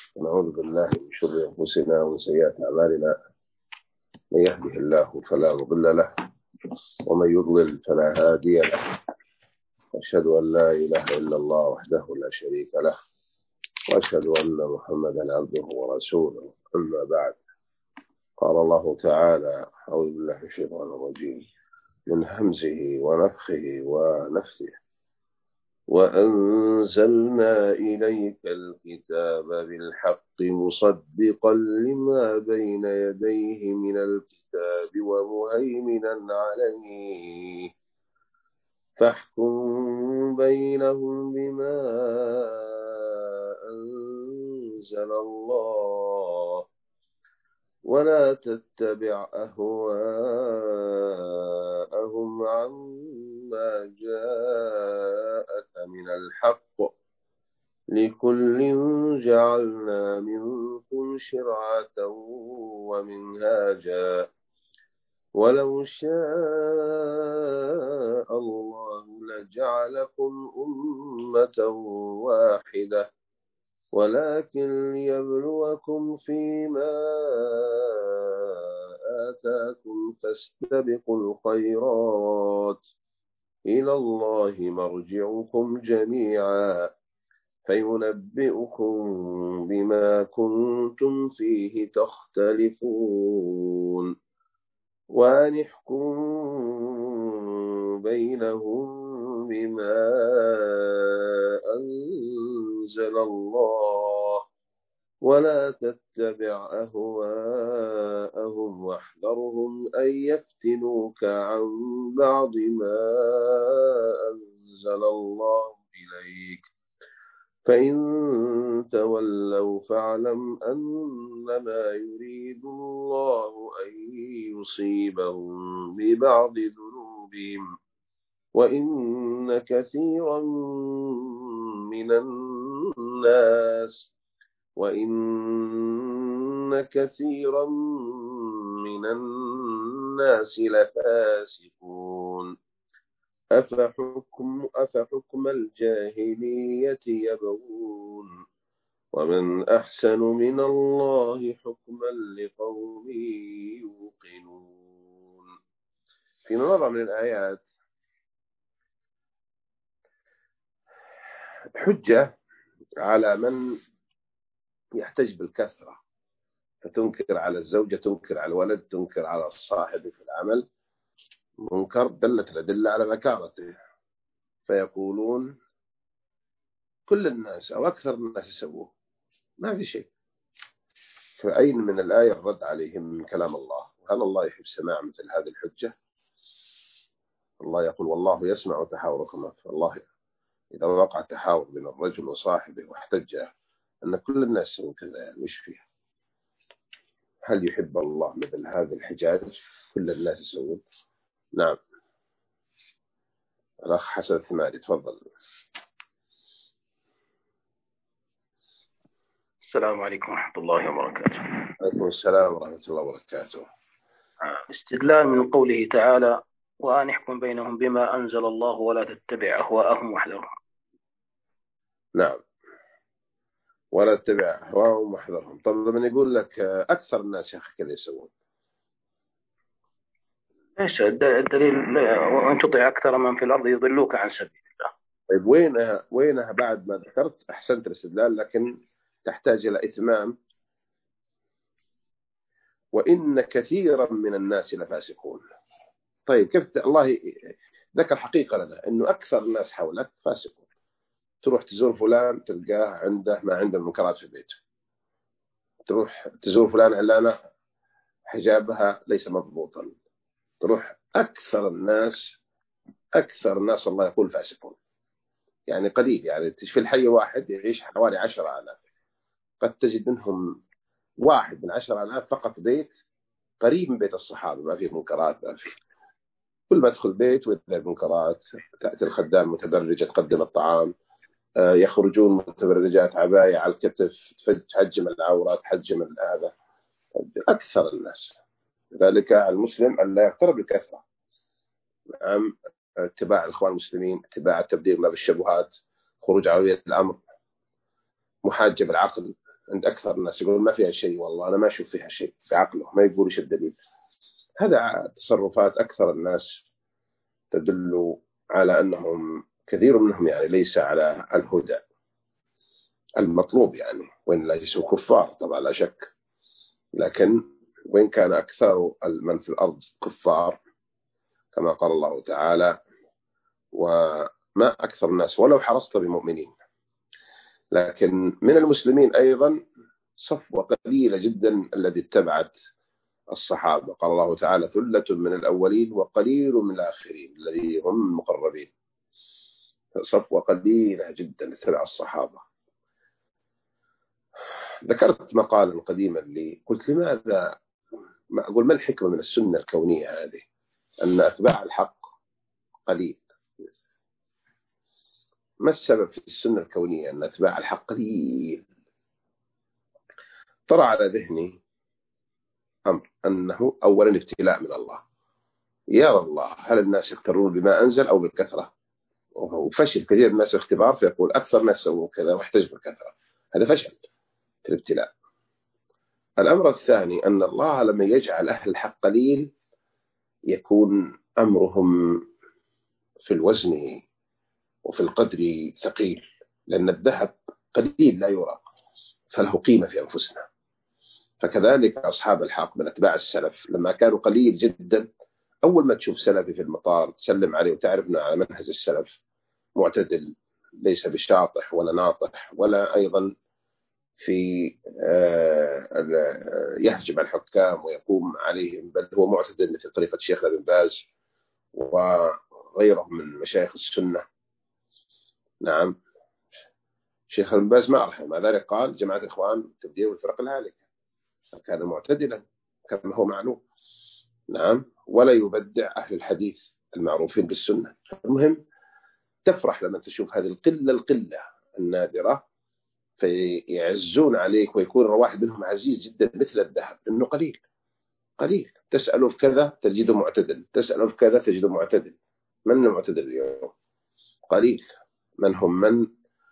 ونعوذ بالله من شر أنفسنا ومن سيئات أعمالنا. من يهده الله فلا مضل له ومن يضلل فلا هادي له. أشهد أن لا إله إلا الله وحده لا شريك له، وأشهد أن محمدا عبده ورسوله. أما بعد، قال الله تعالى: أعوذ بالله من الشيطان الرجيم من همزه ونفخه ونفثه: وأنزلنا إليك الكتاب بالحق مصدقا لما بين يديه من الكتاب ومهيمنا عليه فاحكم بينهم بما أنزل الله ولا تتبع أهواءهم عما جاءك من الحق، لكل جعلنا منكم شرعة ومنهاجا ولو شاء الله لجعلكم أمة واحدة ولكن ليبلوكم فيما آتاكم فاستبقوا الخيرات إلى الله مرجعكم جميعا فينبئكم بما كنتم فيه تختلفون وأنحكم بينهم بما أنزل الله ولا تتبع أهواءهم واحذرهم أن يفتنوك عن بعض ما أنزل الله إليك، فإن تولوا فاعلم أنما يريد الله أن يصيبهم ببعض ذنوبهم وإن كثيرا من الناس لفاسقون. أفحكم الجاهلية يبغون ومن أحسن من الله حكما لقوم يوقنون. في موضع من الآيات حجة على من يحتج بالكثرة، فتنكر على الزوجة، تنكر على الولد، تنكر على الصاحب في العمل منكر دلت الأدلة على نكارته، فيقولون كل الناس أو أكثر الناس يسووه، ما في شيء. فأين من الآية الرد عليهم من كلام الله؟ وهل الله يحب سماع مثل هذه الحجة؟ الله يقول: والله يسمع تحاوركم. فالله إذا وقع تحاور بين الرجل وصاحبه واحتج أن كل الناس يسوون كذا، يعني وش فيها؟ هل يحب الله مثل هذه الحجاج كل الناس يسوون؟ نعم. الأخ حسن الثماري، تفضل. السلام عليكم ورحمة الله وبركاته. عليكم السلام ورحمة الله وبركاته. استدلال من قوله تعالى: وأنحكم بينهم بما أنزل الله ولا تتبع أهواءهم واحذرهم. نعم، ولا تتبع أهواءهم واحذرهم. طب من يقول لك أكثر الناس يا أخي كذا يسوون؟ ايش الدليل؟ وأن تطيع أكثر من في الأرض يضلوك عن سبيل الله. طيب وينها بعد ما ذكرت؟ أحسنت الاستدلال، لكن تحتاج إلى إتمام. وإن كثيرا من الناس لفاسقون. طيب كيف الله ذكر حقيقة لنا أنه أكثر الناس حولك فاسقون؟ تروح تزور فلان تلقاه عنده ما عنده منكرات في بيته، تروح تزور فلان علانة حجابها ليس مضبوطا، تروح أكثر الناس الله يقول فاسقون. يعني قليل، يعني في الحي واحد يعيش حوالي 10,000، قد تجد منهم واحد من 10,000 فقط بيت قريب من بيت الصحابة ما فيه منكرات، ما فيه. كل ما تدخل بيت وإذا المنكرات، تأتي الخدام متبرجة تقدم الطعام، يخرجون متبرجات عباية على الكتف تحجم العورات تحجم هذا. أكثر الناس. لذلك المسلم أن لا يقترب بالكثرة. نعم، اتباع الإخوان المسلمين، اتباع التبليغ ما بالشبهات، خروج على ولي الأمر، محاجة بالعقل، عند أكثر الناس يقول ما فيها شيء، والله أنا ما أشوف فيها شيء في عقله، ما يقول إيش الدليل. هذا تصرفات أكثر الناس تدل على أنهم كثير منهم يعني ليس على الهدى المطلوب، يعني وإن ليسوا كفار طبعا لا شك، لكن وإن كان أكثر من في الأرض كفار كما قال الله تعالى وما أكثر الناس ولو حرصت بمؤمنين، لكن من المسلمين أيضا صفوة قليلة جدا الذي اتبعت الصحابة. قال الله تعالى ثلة من الأولين وقليل من الآخرين الذين هم المقربين، صفوة قليلة جدا اتبع الصحابة. ذكرت مقالا قديما لي قلت لماذا ما أقول ما الحكمة من السنة الكونية هذه أن أتباع الحق قليل؟ ما السبب في السنة الكونية أن أتباع الحق قليل؟ طرأ على ذهني أمر أنه أولا ابتلاء من الله، يرى الله هل الناس يختارون بما أنزل أو بالكثرة، وفشل كثير من الناس الاختبار فيقول أكثر الناس سووا كذا واحتج بالكثرة، هذا فشل في الابتلاء. الأمر الثاني أن الله لما يجعل أهل الحق قليل يكون أمرهم في الوزن وفي القدر ثقيل، لأن الذهب قليل لا يرى فله قيمة في أنفسنا. فكذلك أصحاب الحق من أتباع السلف لما كانوا قليل جدا، أول ما تشوف سلفي في المطار تسلم عليه وتعرفنا على منهج السلف معتدل، ليس بشاطح ولا ناطح ولا أيضا في يهجم الحكام ويقوم عليهم، بل هو معتدل مثل طريقة شيخنا بن باز وغيرهم من مشايخ السنة. نعم شيخ بن باز ما أرحم، مع ذلك قال جماعة الإخوان تبديل والفرق الهالكة، فكان معتدلا كما هو معلوم. نعم ولا يبدع أهل الحديث المعروفين بالسنة. المهم تفرح لما تشوف هذه القلة النادرة فيعزون عليك ويكون الواحد منهم عزيز جدا مثل الذهب، لأنه قليل تسأله في كذا تجده معتدل، تسأله في كذا تجده معتدل. من المعتدل اليوم؟ قليل. من هم من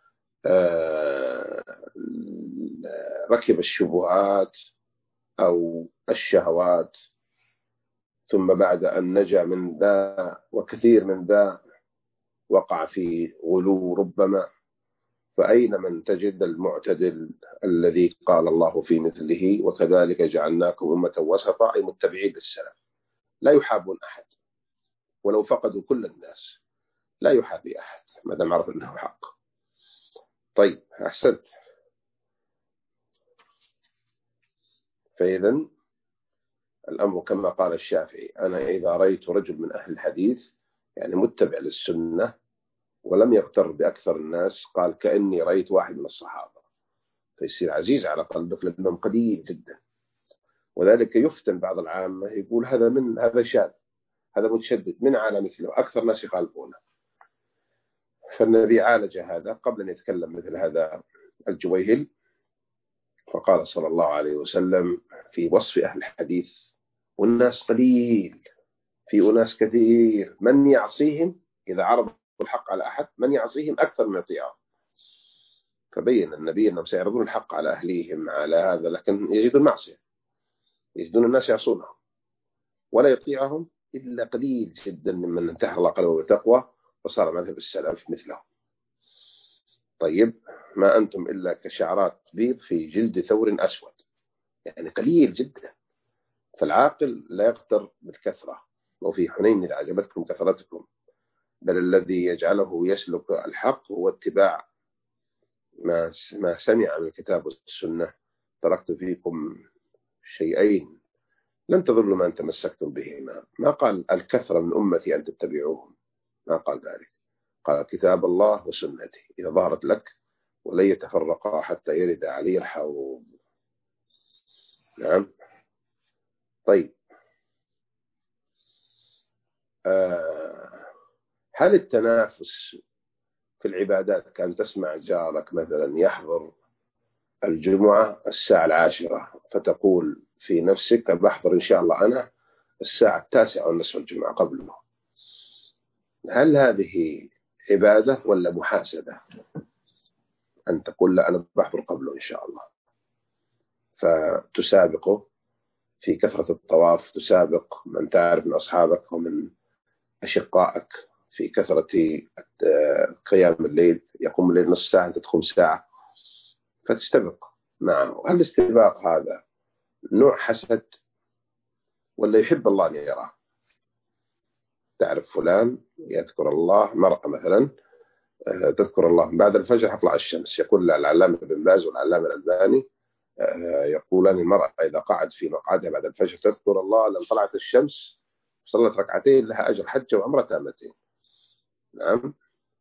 ركب الشبهات أو الشهوات ثم بعد أن نجا من ذا وكثير من ذا وقع في غلو ربما، فأين من تجد المعتدل الذي قال الله في مثله وكذلك جعلناكم أمة وسطا، أي متبعين للسلف لا يحابون أحد ولو فقدوا كل الناس، لا يحابي أحد ما دام عرف أنه حق. طيب أحسنت. فإذا الأمر كما قال الشافعي أنا إذا رأيت رجل من أهل الحديث يعني متبع للسنة ولم يغتر بأكثر الناس، قال كأني رأيت واحد من الصحابة، فيصير عزيز على قلبك لأنهم قليل جدا. وذلك يفتن بعض العامة يقول هذا شاذ، هذا متشدد، من على مثله أكثر ناس يخالفونه. فالنبي عالج هذا قبل أن يتكلم مثل هذا الجويهل، فقال صلى الله عليه وسلم في وصف أهل الحديث والناس قليل في أناس كثير من يعصيهم إذا عرضوا الحق على أحد، من يعصيهم أكثر من يطيعهم. فبين النبي أنهم سيعرضون الحق على أهليهم على هذا، لكن يجدون معصية، يجدون الناس يعصونهم ولا يطيعهم إلا قليل جدا ممن انتهى الله قلبه بالتقوى وصار مذهب السلف مثله. طيب ما أنتم إلا كشعرات بيض في جلد ثور أسود، يعني قليل جدا. فالعاقل لا يغتر بالكثرة، وفي حنين إذ أعجبتكم كثرتكم، بل الذي يجعله يسلك الحق هو اتباع ما سمع من الكتاب والسنة. تركت فيكم شيئين لن تضلوا ما أن تمسكتم بهما. ما قال الكثرة من أمتي أن تتبعوهم، ما قال ذلك، قال كتاب الله وسنتي إذا ظهرت لك ولن يتفرقا حتى يرد علي الحوض. نعم. طيب هل التنافس في العبادات كان تسمع جارك مثلا يحضر الجمعة الساعة 10 فتقول في نفسك بحضر إن شاء الله أنا الساعة 9:30 الجمعة قبله، هل هذه عبادة ولا محاسبة؟ أن تقول لا أنا بحضر قبله إن شاء الله. فتسابقه في كثرة الطواف، تسابق من تعرف من أصحابك ومن أشقائك في كثرة قيام الليل. يقوم الليل نصف ساعة، أنت تقوم ساعة، فتستبق معه. هل الاستباق هذا نوع حسد ولا يحب الله أن يراه؟ تعرف فلان يذكر الله، مرأة مثلا تذكر الله بعد الفجر حطلع الشمس. يقول العلامة بن باز والعلامة الألباني يقولان المرأة إذا قعد في مقعدها بعد الفجر تذكر الله لن طلعت الشمس صلت ركعتين لها أجر حجة وعمرة تامتين. نعم.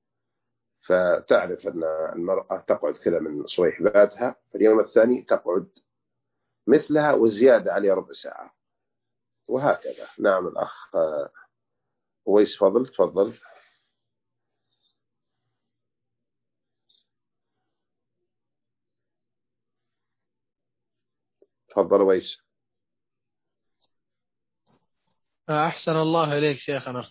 فتعرف أن المرأة تقعد كذا من صويحباتها، في اليوم الثاني تقعد مثلها وزيادة عليها ربع ساعة، وهكذا. نعم. الأخ ويس فضل تفضل. تفضل ويس. أحسن الله إليك شيخنا.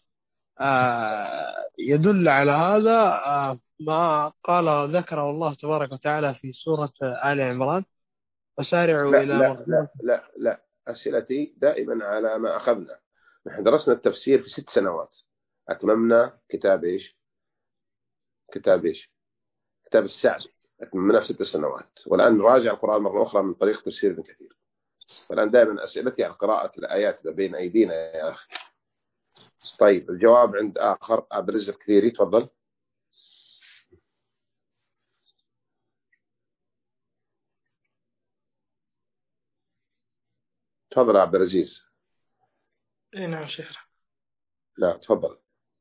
يدل على هذا ما قال ذكره الله تبارك وتعالى في سورة آل عمران: وسارعوا لا إلى لا مغفرة. لا لا لا، أسئلتي دائما على ما أخذنا. نحن درسنا التفسير في 6 سنوات، أتممنا كتاب إيش؟ كتاب السعدي، أتممناه في 6 سنوات، والآن نراجع القرآن مرة أخرى من طريق تفسير ابن كثير. فالآن دائما أسئلتي عن قراءة الآيات بين أيدينا يا أخي. طيب الجواب عند آخر. عبد الرزاق كثيري تفضل. تفضل عبد العزيز. نعم شيخنا. لا تفضل.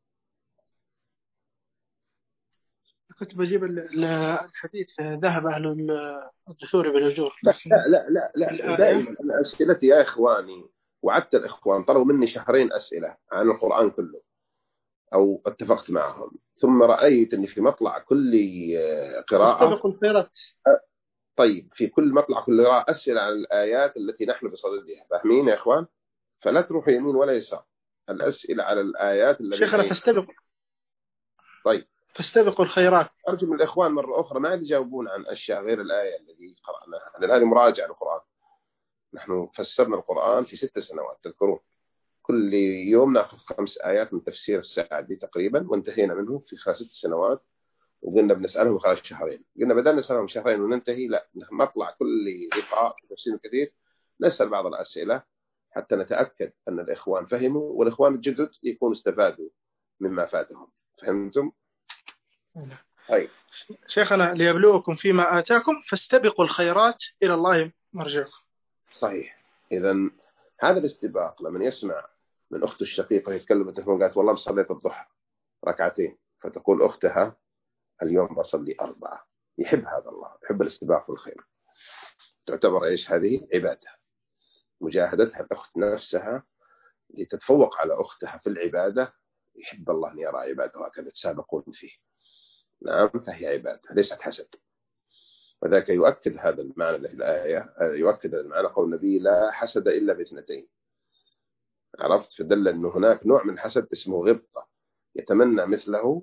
كنت بجيب الحديث: ذهب أهل الدثور بالأجور، لا لكن لا لا لا، الآية دائما أنا أسئلتي يا إخواني، وعدت الإخوان طلبوا مني شهرين أسئلة عن القرآن كله، أو اتفقت معهم، ثم رأيت أني في مطلع كل قراءة. فاستبقوا الخيرات. طيب في كل مطلع كل قراءة أسئلة عن الآيات التي نحن بصددها، فاهمين يا إخوان؟ فلا تروحوا يمين ولا يسار، الأسئلة على الآيات اللي بين شيخنا أيدينا. طيب فاستبقوا الخيرات. أرجو من الإخوان مرة أخرى ما يجاوبون عن أشياء غير الآية التي قرأناها، لأن هذه مراجعة للقرآن. نحن فسرنا القرآن في 6 سنوات تذكرون، كل يوم ناخذ 5 آيات من تفسير السعدي تقريبا، وانتهينا منه في خلال 6 سنوات. وقلنا بنسألهم خلال شهرين، قلنا بدل نسألهم شهرين وننتهي، لا نطلع كل لقاء في تفسير كثير نسأل بعض الأسئلة حتى نتأكد أن الإخوان فهموا، والإخوان الجدد يكونوا استفادوا مما فاتهم. فهمتم؟ طيب شيخنا: ليبلوكم فيما آتاكم فاستبقوا الخيرات إلى الله مرجعكم. صحيح. إذا هذا الاستباق لما يسمع من أخته الشقيقة يتكلم بالتليفون قالت والله صليت الضحى ركعتين، فتقول أختها اليوم بصلي 4، يحب هذا الله، يحب الاستباق والخير. تعتبر إيش هذه؟ عبادة. مجاهدتها الأخت نفسها لتتفوق على أختها في العبادة، يحب الله أن يرى عباده هكذا يتسابقون فيه. نعم، فهي عبادة ليست حسد. وذلك يؤكد هذا المعنى في الآية، يؤكد المعنى قول النبي: لا حسد إلا باثنتين. عرفت؟ فدل أنه هناك نوع من الحسد اسمه غبطة، يتمنى مثله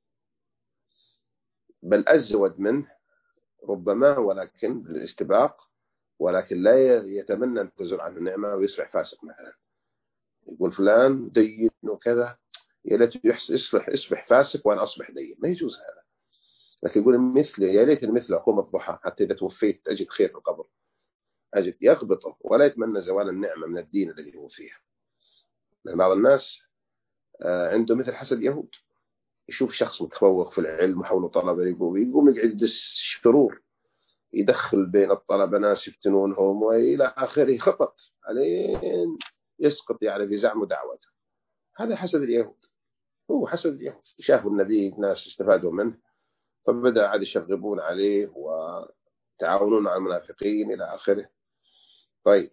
بل أزود منه ربما، ولكن بالاستباق، ولكن لا يتمنى أن تزول عنه النعمة ويصبح فاسق مثلا. يقول فلان دين وكذا، يا ليت يصبح فاسق وأنا أصبح دين، ما يجوز هذا. لكن يقول مثل يا ليت مثله أقوم الضحى حتى إذا توفيت أجد خير في القبر، أجد، يغبطه ولا يتمنى زوال النعمة من الدين الذي هو فيه. لأن بعض الناس عنده مثل حسد يهود، يشوف شخص متفوق في العلم وحوله طلبة يقوم يقعد يدس شرور، يدخل بين الطلبة ناس يفتنونهم وإلى آخره، خطط عليه يسقط يعني في زعم دعوته. هذا حسد اليهود، هو حسد اليهود. شافوا النبي ناس استفادوا منه فبدأ عاد يشغبون عليه وتعاونون مع المنافقين إلى آخره. طيب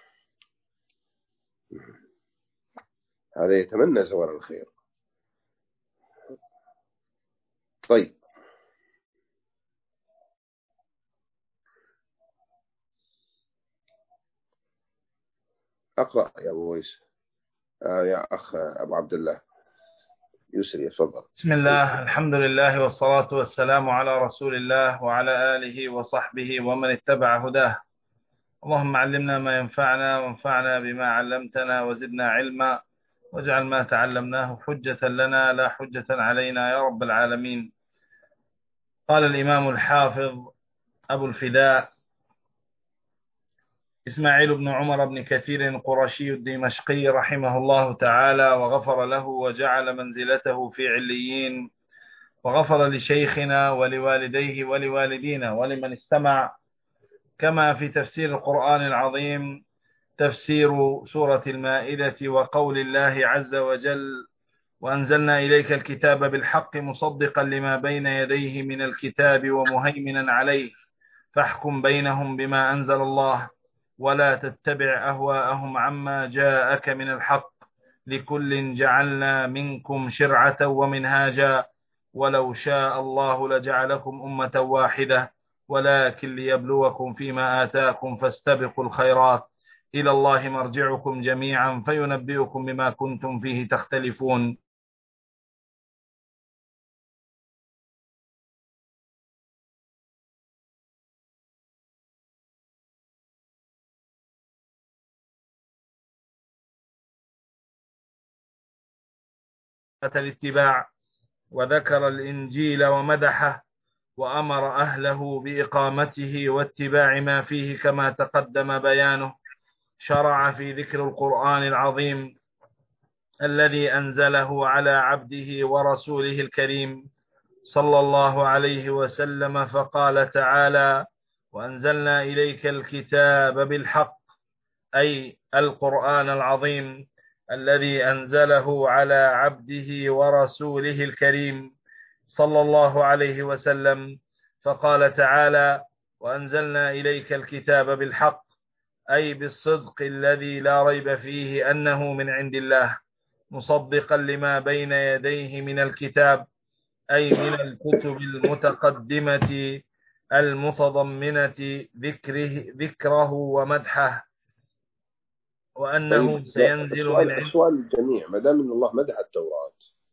هذا يتمنى زوال الخير. طيب أقرأ يا أبو ويس. يا أخ أبو عبد الله يسري، تفضل. بسم الله، الحمد لله، والصلاة والسلام على رسول الله وعلى آله وصحبه ومن اتبع هداه. اللهم علمنا ما ينفعنا وانفعنا بما علمتنا وزدنا علما، واجعل ما تعلمناه حجة لنا لا حجة علينا يا رب العالمين. قال الإمام الحافظ أبو الفداء إسماعيل بن عمر بن كثير القرشي الدمشقي رحمه الله تعالى وغفر له وجعل منزلته في عليين، وغفر لشيخنا ولوالديه ولوالدينا ولمن استمع، كما في تفسير القرآن العظيم تفسير سورة المائدة وقول الله عز وجل: وأنزلنا إليك الكتاب بالحق مصدقا لما بين يديه من الكتاب ومهيمنا عليه فاحكم بينهم بما أنزل الله ولا تتبع أهواءهم عما جاءك من الحق لكل جعلنا منكم شرعة ومنهاجا ولو شاء الله لجعلكم أمة واحدة ولكن ليبلوكم فيما آتاكم فاستبقوا الخيرات إلى الله مرجعكم جميعا فينبئكم بما كنتم فيه تختلفون. الاتباع، وذكر الإنجيل ومدحه وأمر أهله بإقامته واتباع ما فيه كما تقدم بيانه. شرع في ذكر القرآن العظيم الذي أنزله على عبده ورسوله الكريم صلى الله عليه وسلم، فقال تعالى: وأنزلنا إليك الكتاب بالحق، أي القرآن العظيم الذي أنزله على عبده ورسوله الكريم صلى الله عليه وسلم. فقال تعالى: وأنزلنا إليك الكتاب بالحق، أي بالصدق الذي لا ريب فيه أنه من عند الله، مصدقا لما بين يديه من الكتاب، أي من الكتب المتقدمة المتضمنة ذكره ومدحه، وأنه طيب، سينزل من عند. السؤال للجميع: ما دام ان الله مدح التوراة،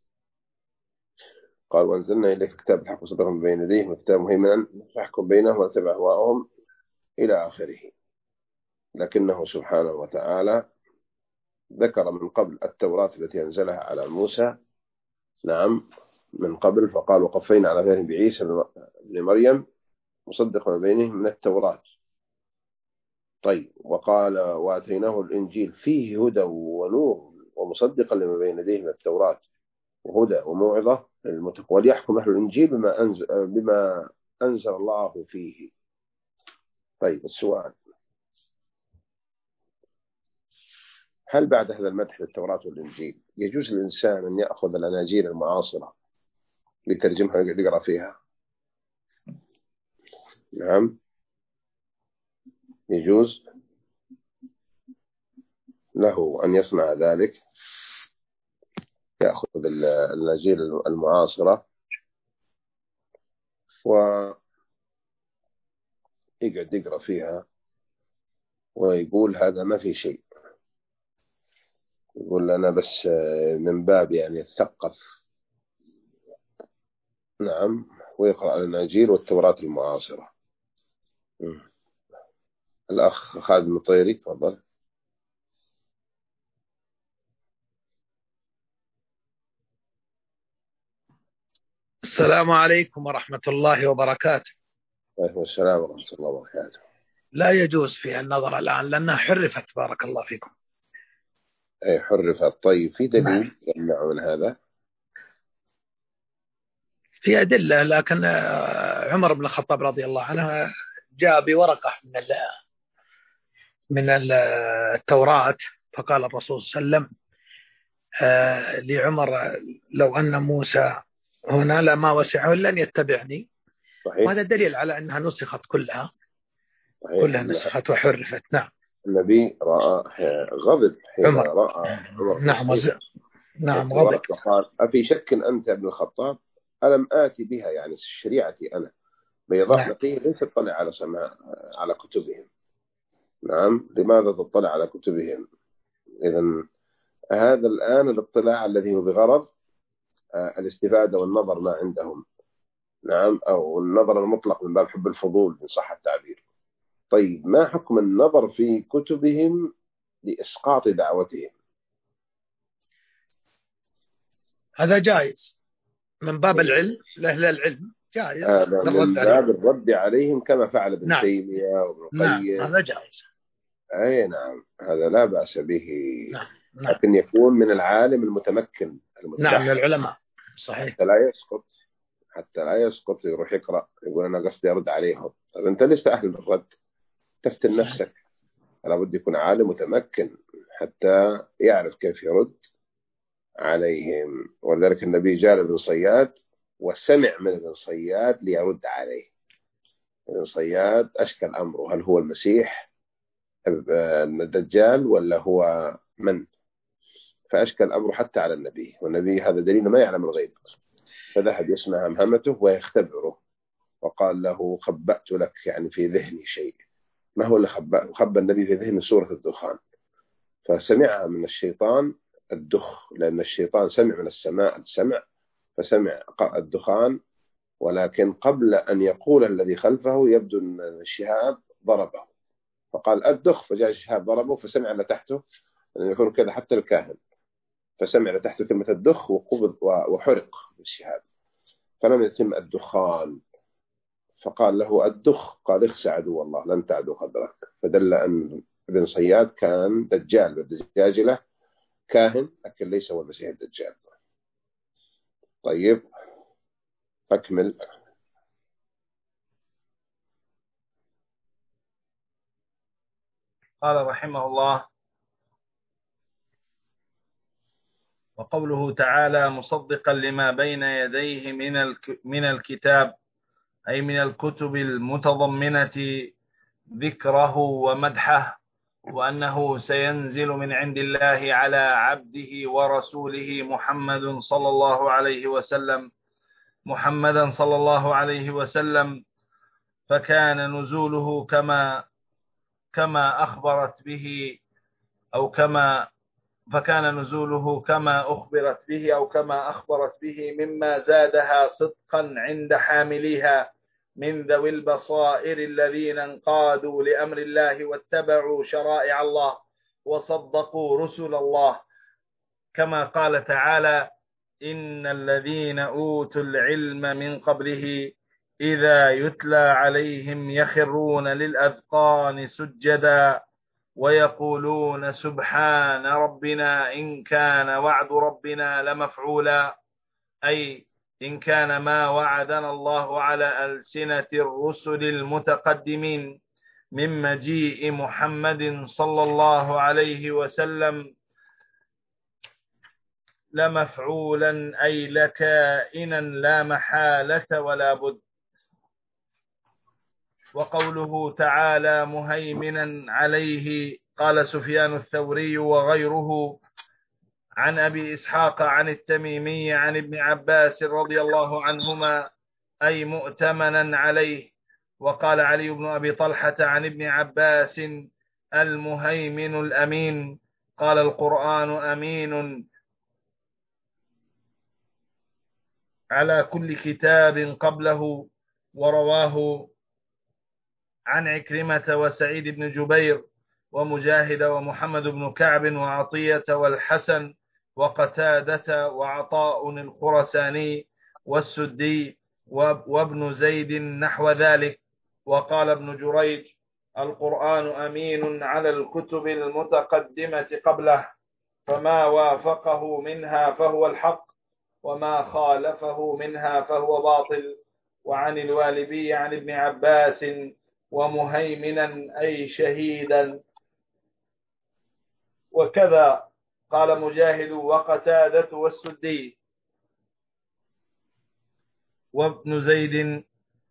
قال وانزلنا اليك الكتاب الحق مصدقا من بين يديه وكتاب مهيمنا فاحكم بينهم ولا تتبع اهواءهم الى اخره، لكنه سبحانه وتعالى ذكر من قبل التوراة التي انزلها على موسى، نعم، من قبل، فقال وقفينا على ذلك بعيسى بن مريم مصدق ما بينه من التوراة. طيب، وقال وآتيناه الإنجيل فيه هدى ونور ومصدقا لما بين يديه من التوراة وهدى وموعظة للمتقين وليحكم أهل الإنجيل بما أنزل الله فيه. طيب، السؤال: هل بعد هذا المدح للتوراة والإنجيل يجوز للإنسان أن يأخذ الأناجيل المعاصرة لترجمها ويقرأ فيها؟ نعم، يجوز له أن يصنع ذلك، يأخذ الأناجيل المعاصرة ويقعد يقرأ فيها ويقول هذا ما في شيء، يقول أنا بس من باب يعني أتثقف، نعم، ويقرأ الأناجيل والتوراة المعاصرة. الأخ خالد المطيري، تفضل. السلام عليكم ورحمة الله وبركاته. وعليكم السلام ورحمة الله وبركاته. لا يجوز فيها النظر الآن لأنها حرفت، بارك الله فيكم. أي حرفت. طيب، في دليل يمنع من هذا؟ في أدلة، لكن عمر بن الخطاب رضي الله عنه جاء بورقة من التوراة، فقال الرسول صلى الله عليه وسلم لعمر: لو أن موسى هنا لما وسعه لن يتبعني. صحيح. وهذا دليل على أنها نسخت كلها. صحيح. كلها نسخت وحرفت. نعم. النبي غضب حين عمر. رأى عمر. نعم غضب. فقال: أفي شك أنت ابن الخطاب؟ ألم آتي بها، يعني شريعتي أنا، بيضاء نقية، ليس تطلع على كتبهم. نعم، لماذا تطلع على كتبهم؟ إذن هذا الآن الاطلاع الذي هو بغرض الاستفادة والنظر ما عندهم، نعم، أو النظر المطلق من باب حب الفضول إن صح التعبير. طيب ما حكم النظر في كتبهم لإسقاط دعوتهم؟ هذا جائز من باب العلم، لأهل العلم جائز هذا للرد من عليه. باب الرد عليهم كما فعل ابن نعم تيمية وابن نعم القيم. هذا جائز. أي نعم، هذا لا بأس به، نعم نعم لكن يكون من العالم المتمكن نعم من المتبحر العلماء صحيح. حتى لا يسقط، حتى لا يسقط يروح يقرأ يقول أنا قصدي أرد عليهم. طيب أنت لست أهل للرد، تفتن صحيح. نفسك. لابد يكون عالم متمكن حتى يعرف كيف يرد عليهم. ولذلك النبي جاء لابن صياد وسمع من ابن صياد ليرد عليه. ابن صياد أشكل أمره، هل هو المسيح الدجال ولا هو من؟ فأشكل أمره حتى على النبي، والنبي هذا دليل ما يعلم الغيب، فذهب يسمع همهمته ويختبره، وقال له خبأت لك يعني في ذهني شيء. ما هو اللي خبأ النبي في ذهنه؟ سورة الدخان، فسمعها من الشيطان الدخ، لأن الشيطان سمع من السماء السمع فسمع الدخان، ولكن قبل أن يقول الذي خلفه يبدو أن الشهاب ضربه، فقال الدخ، فجاء الشهاب ضربه فسمع اللي تحته، لأن يكون كذا حتى الكاهن، فسمع اللي تحته كلمة الدخ وقبض وحرق بالشهاب، فلم يتم الدخان. فقال له الدخ، قال اخسى عدو الله لن تعدو قدرك. فدل أن ابن صياد كان دجال بالدجاجلة، كاهن لكن ليس هو المسيح الدجال. طيب أكمل. قال رحمه الله: وقوله تعالى مصدقا لما بين يديه من الكتاب، أي من الكتب المتضمنة ذكره ومدحه، وأنه سينزل من عند الله على عبده ورسوله محمدا صلى الله عليه وسلم، فكان نزوله كما أخبرت به أو كما فكان نزوله كما أخبرت به أو كما أخبرت به، مما زادها صدقا عند حامليها من ذوي البصائر الذين انقادوا لأمر الله واتبعوا شرائع الله وصدقوا رسل الله، كما قال تعالى: إن الذين أوتوا العلم من قبله إذا يتلى عليهم يخرون للأذقان سجدا ويقولون سبحان ربنا إن كان وعد ربنا لمفعولا، أي إن كان ما وعدنا الله على ألسنة الرسل المتقدمين من مجيء محمد صلى الله عليه وسلم لمفعولا، أي لكائنا لا محالة ولا بد. وقوله تعالى مهيمنا عليه، قال سفيان الثوري وغيره عن أبي إسحاق عن التميمي عن ابن عباس رضي الله عنهما، أي مؤتمنا عليه. وقال علي بن أبي طلحة عن ابن عباس المهيمن الأمين، قال القرآن أمين على كل كتاب قبله. ورواه عن عكرمة وسعيد بن جبير ومجاهد ومحمد بن كعب وعطية والحسن وقتادة وعطاء الخرساني والسدي وابن زيد نحو ذلك. وقال ابن جريج: القرآن أمين على الكتب المتقدمة قبله، فما وافقه منها فهو الحق وما خالفه منها فهو باطل. وعن الوالبي عن ابن عباس: ومهيمنا أي شهيدا. وكذا قال مجاهد وقتادة والسدي وابن زيد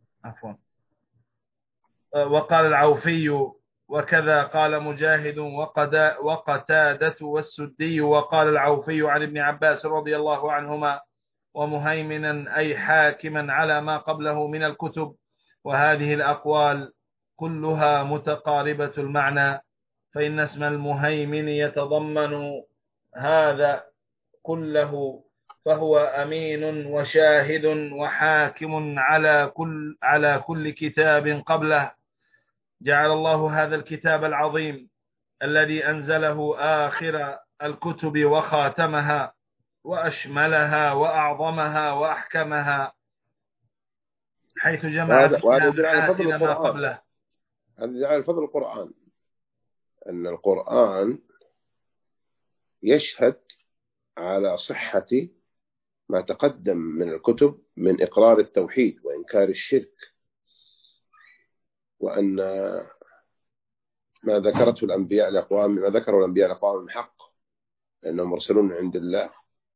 وقال العوفي. وكذا قال مجاهد وقتادة والسدي وقال العوفي عن ابن عباس رضي الله عنهما: ومهيمنا أي حاكما على ما قبله من الكتب. وهذه الأقوال كلها متقاربة المعنى، فإن اسم المهيمن يتضمن هذا كله، فهو أمين وشاهد وحاكم على كل كتاب قبله، جعل الله هذا الكتاب العظيم الذي أنزله آخر الكتب وخاتمها وأشملها وأعظمها وأحكمها، حيث جمع فيها يدل على فضل محاسن ما القرآن. قبله. هذا يدل على فضل القرآن، أن القرآن يشهد على صحة ما تقدم من الكتب من إقرار التوحيد وإنكار الشرك، وأن ما ذكره الأنبياء لأقوامهم حق، لأنهم مرسلون من عند الله،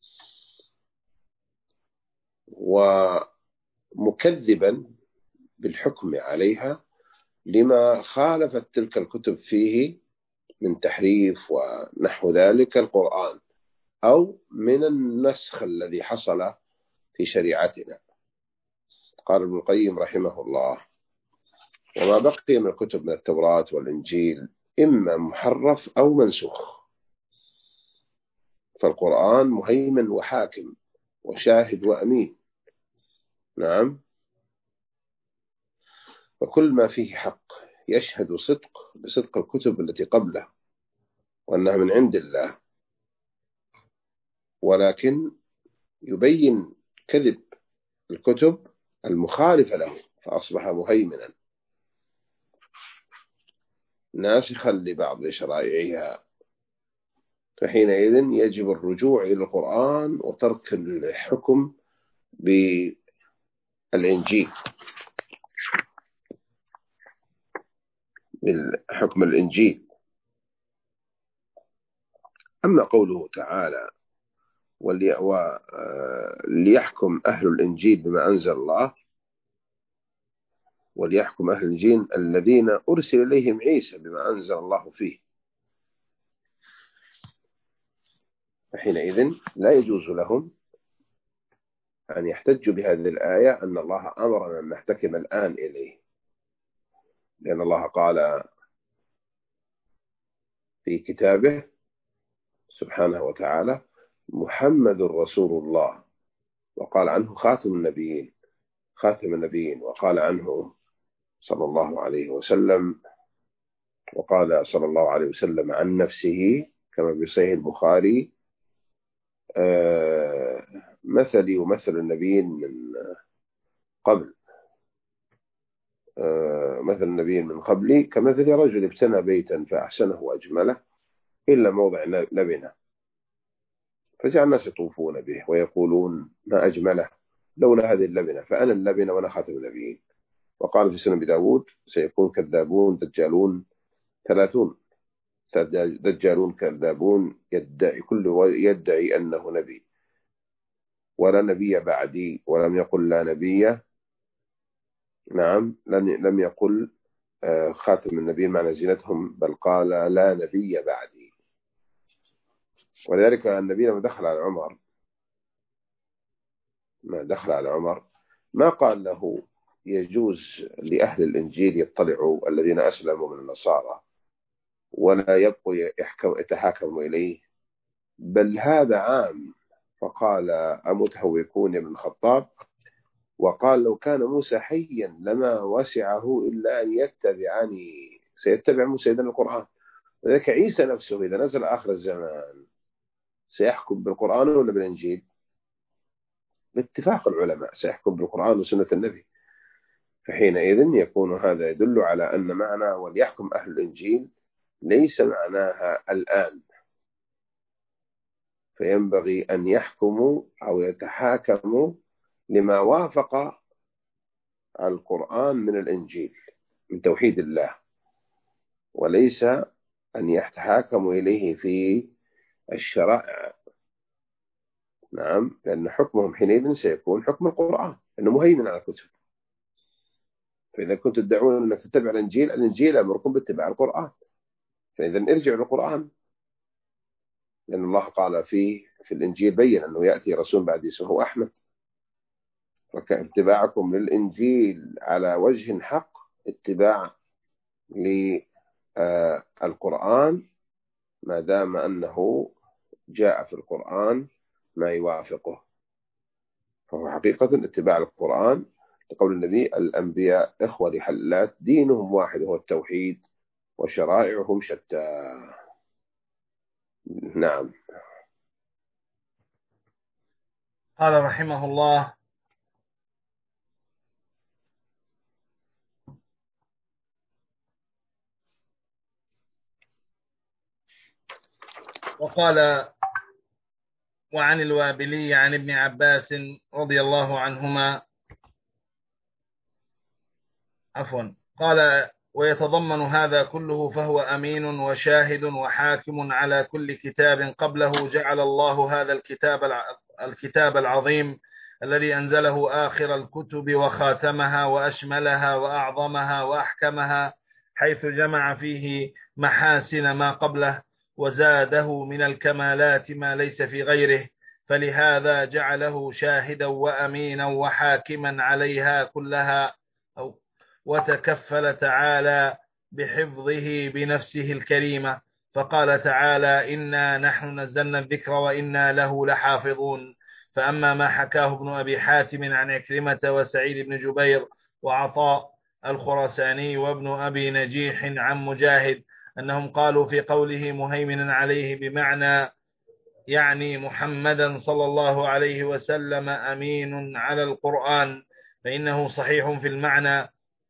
ومكذبا بالحكم عليها لما خالفت تلك الكتب فيه من تحريف ونحو ذلك القرآن، أو من النسخ الذي حصل في شريعتنا. قال ابن القيم رحمه الله: وما بقي من الكتب من التوراة والإنجيل إما محرف أو منسوخ، فالقرآن مهيمن وحاكم وشاهد وأمين. نعم، وكل ما فيه حق يشهد بصدق الكتب التي قبله وأنها من عند الله، ولكن يبين كذب الكتب المخالفة له، فأصبح مهيمنا ناسخا لبعض شرائعها. فحينئذ يجب الرجوع إلى القرآن وترك الحكم بالإنجيل، بالحكم الإنجيل. أما قوله تعالى: وليحكم أهل الإنجيل بما أنزل الله، وليحكم أهل الإنجيل الذين أرسل إليهم عيسى بما أنزل الله فيه، فحينئذ لا يجوز لهم أن يحتجوا بهذه الآية أن الله أمرنا أن نحتكم الآن إليه، لأن الله قال في كتابه سبحانه وتعالى: محمد رسول الله، وقال عنه خاتم النبيين، وقال عنه صلى الله عليه وسلم، وقال صلى الله عليه وسلم عن نفسه كما بصحيح البخاري: مثلي ومثل النبيين من قبل، مثل النبيين من قبلي كمثل رجل ابتنى بيتا فأحسنه وأجمله إلا موضع لبنه، فجعل الناس يطوفون به ويقولون ما أجمله لولا هذه اللبنة، فأنا اللبنة وأنا خاتم النبيين. وقال في سنن داود: سيكون كذابون دجالون 30، دجالون كذابون يدعي أنه نبي ولا نبي بعدي، ولم يقل لا نبي. نعم، لم يقل خاتم النبي معنى زينتهم، بل قال لا نبي بعدي. ولذلك النبي لما دخل على عمر ما قال له يجوز لأهل الإنجيل يطلعوا الذين أسلموا من النصارى ولا يبقوا يتحاكموا إليه، بل هذا عام. فقال: أمتهوكون ابن الخطاب؟ وقال: لو كان موسى حيا لما وسعه إلا أن يتبعني، سيتبع موسى إذن القرآن. وذلك عيسى نفسه إذا نزل آخر الزمان سيحكم بالقرآن ولا بالإنجيل؟ باتفاق العلماء سيحكم بالقرآن وسنة النبي. فحينئذ يكون هذا يدل على أن معنى وليحكم أهل الإنجيل ليس معناها الآن، فينبغي أن يحكموا أو يتحاكموا لما وافق القرآن من الإنجيل من توحيد الله، وليس أن يتحاكموا إليه في الشرائع. نعم، لأن حكمهم حينئذ سيكون حكم القرآن أنه مهيمن على الكتب. فإذا كنتم تدعون أنك تتبع الإنجيل أمركم باتباع القرآن، فإذا ارجعوا للقرآن، لأن الله قال في الإنجيل بين أنه يأتي رسول بعد اسمه أحمد، فاتباعكم للإنجيل على وجه حق اتباع للقرآن ما دام أنه جاء في القرآن ما يوافقه، فهو حقيقة اتباع القرآن، قول النبي الأنبياء إخوة لحلات دينهم واحد هو التوحيد وشرائعهم شتى. نعم. قال رحمه الله: وقال: وعن الوابلي عن ابن عباس رضي الله عنهما قال: ويتضمن هذا كله فهو أمين وشاهد وحاكم على كل كتاب قبله جعل الله هذا الكتاب العظيم الذي أنزله آخر الكتب وخاتمها وأشملها وأعظمها وأحكمها، حيث جمع فيه محاسن ما قبله وزاده من الكمالات ما ليس في غيره، فلهذا جعله شاهدا وأمينا وحاكما عليها كلها، وتكفل تعالى بحفظه بنفسه الكريمة، فقال تعالى: إنا نحن نزلنا الذكر وإنا له لحافظون. فأما ما حكاه ابن أبي حاتم عن عكرمة وسعيد بن جبير وعطاء الخراساني وابن أبي نجيح عن مجاهد أنهم قالوا في قوله مهيمنا عليه بمعنى يعني محمدا صلى الله عليه وسلم أمين على القرآن، فإنه صحيح في المعنى،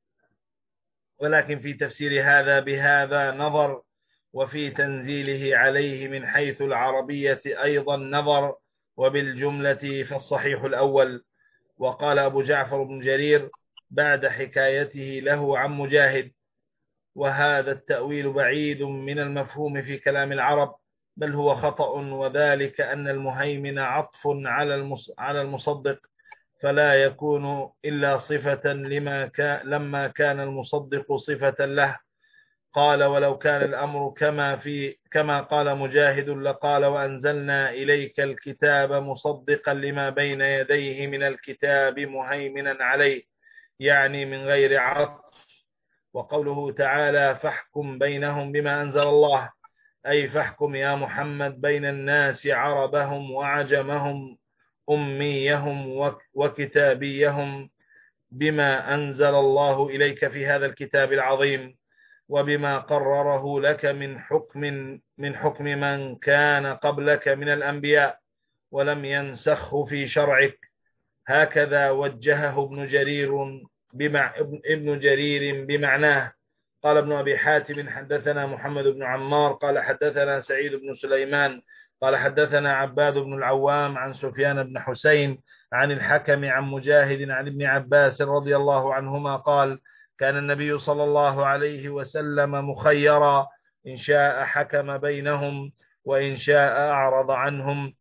ولكن في تفسير هذا بهذا نظر، وفي تنزيله عليه من حيث العربية أيضا نظر، وبالجملة فالصحيح الأول. وقال أبو جعفر بن جرير بعد حكايته له عن مجاهد: وهذا التأويل بعيد من المفهوم في كلام العرب، بل هو خطأ، وذلك أن المهيمن عطف على المصدق، فلا يكون إلا صفة لما كان المصدق صفة له. قال: ولو كان الأمر كما قال مجاهد لقال: وأنزلنا إليك الكتاب مصدقا لما بين يديه من الكتاب مهيمنا عليه، يعني من غير عطف. وقوله تعالى: فاحكم بينهم بما أنزل الله، أي فاحكم يا محمد بين الناس عربهم وعجمهم أميهم وكتابيهم بما أنزل الله إليك في هذا الكتاب العظيم، وبما قرره لك من حكم من كان قبلك من الأنبياء ولم ينسخه في شرعك. هكذا وجهه ابن جرير بمعناه. قال ابن أبي حاتم: حدثنا محمد بن عمار قال حدثنا سعيد بن سليمان قال حدثنا عباد بن العوام عن سفيان بن حسين عن الحكم عن مجاهد عن ابن عباس رضي الله عنهما قال: كان النبي صلى الله عليه وسلم مخيرا، إن شاء حكم بينهم وإن شاء أعرض عنهم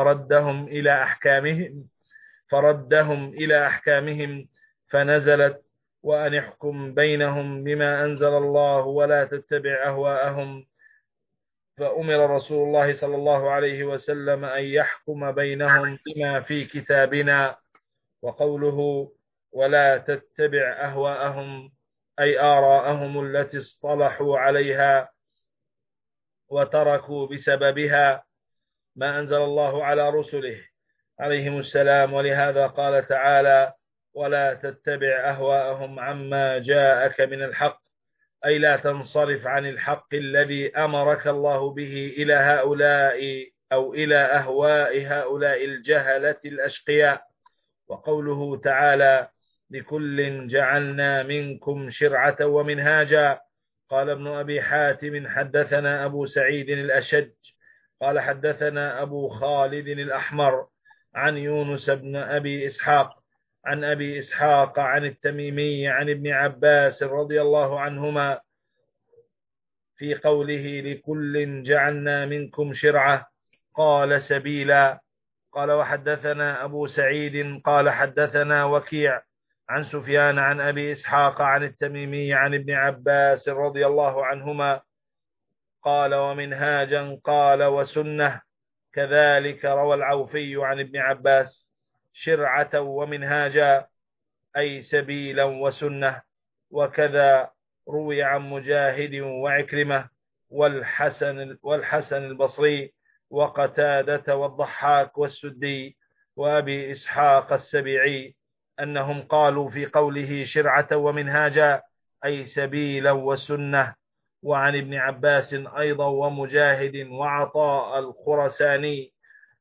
فردهم إلى أحكامهم، فنزلت: وأن احكم بينهم بما أنزل الله ولا تتبع أهواءهم. فأمر رسول الله صلى الله عليه وسلم أن يحكم بينهم بما في كتابنا. وقوله ولا تتبع أهواءهم أي آراءهم التي اصطلحوا عليها وتركوا بسببها ما أنزل الله على رسله عليهم السلام. ولهذا قال تعالى: ولا تتبع أهواءهم عما جاءك من الحق، أي لا تنصرف عن الحق الذي أمرك الله به إلى هؤلاء أو إلى أهواء هؤلاء الجهلة الأشقياء. وقوله تعالى: لكل جعلنا منكم شرعة ومنهاجا. قال ابن أبي حاتم: حدثنا أبو سعيد الأشج قال حدثنا أبو خالد الأحمر عن يونس بن أبي إسحاق عن أبي إسحاق عن التميمي عن ابن عباس رضي الله عنهما في قوله: لكل جعلنا منكم شرعة، قال: سبيلا. قال: وحدثنا أبو سعيد قال حدثنا وكيع عن سفيان عن أبي إسحاق عن التميمي عن ابن عباس رضي الله عنهما قال: ومنهاجا قال: وسنة. كذلك روى العوفي عن ابن عباس: شرعة ومنهاجا أي سبيلا وسنة. وكذا روي عن مجاهد وعكرمة والحسن البصري وقتادة والضحاك والسدي وأبي إسحاق السبيعي أنهم قالوا في قوله شرعة ومنهاجا أي سبيلا وسنة. وعن ابن عباس أيضا ومجاهد وعطاء الخرساني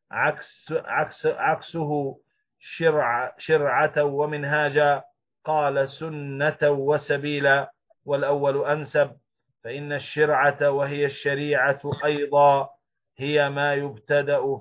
عكسه شرعة ومنهاجا، قال سنة وسبيلا، والأول أنسب، فإن الشرعة وهي الشريعة أيضا هي ما يبتدأ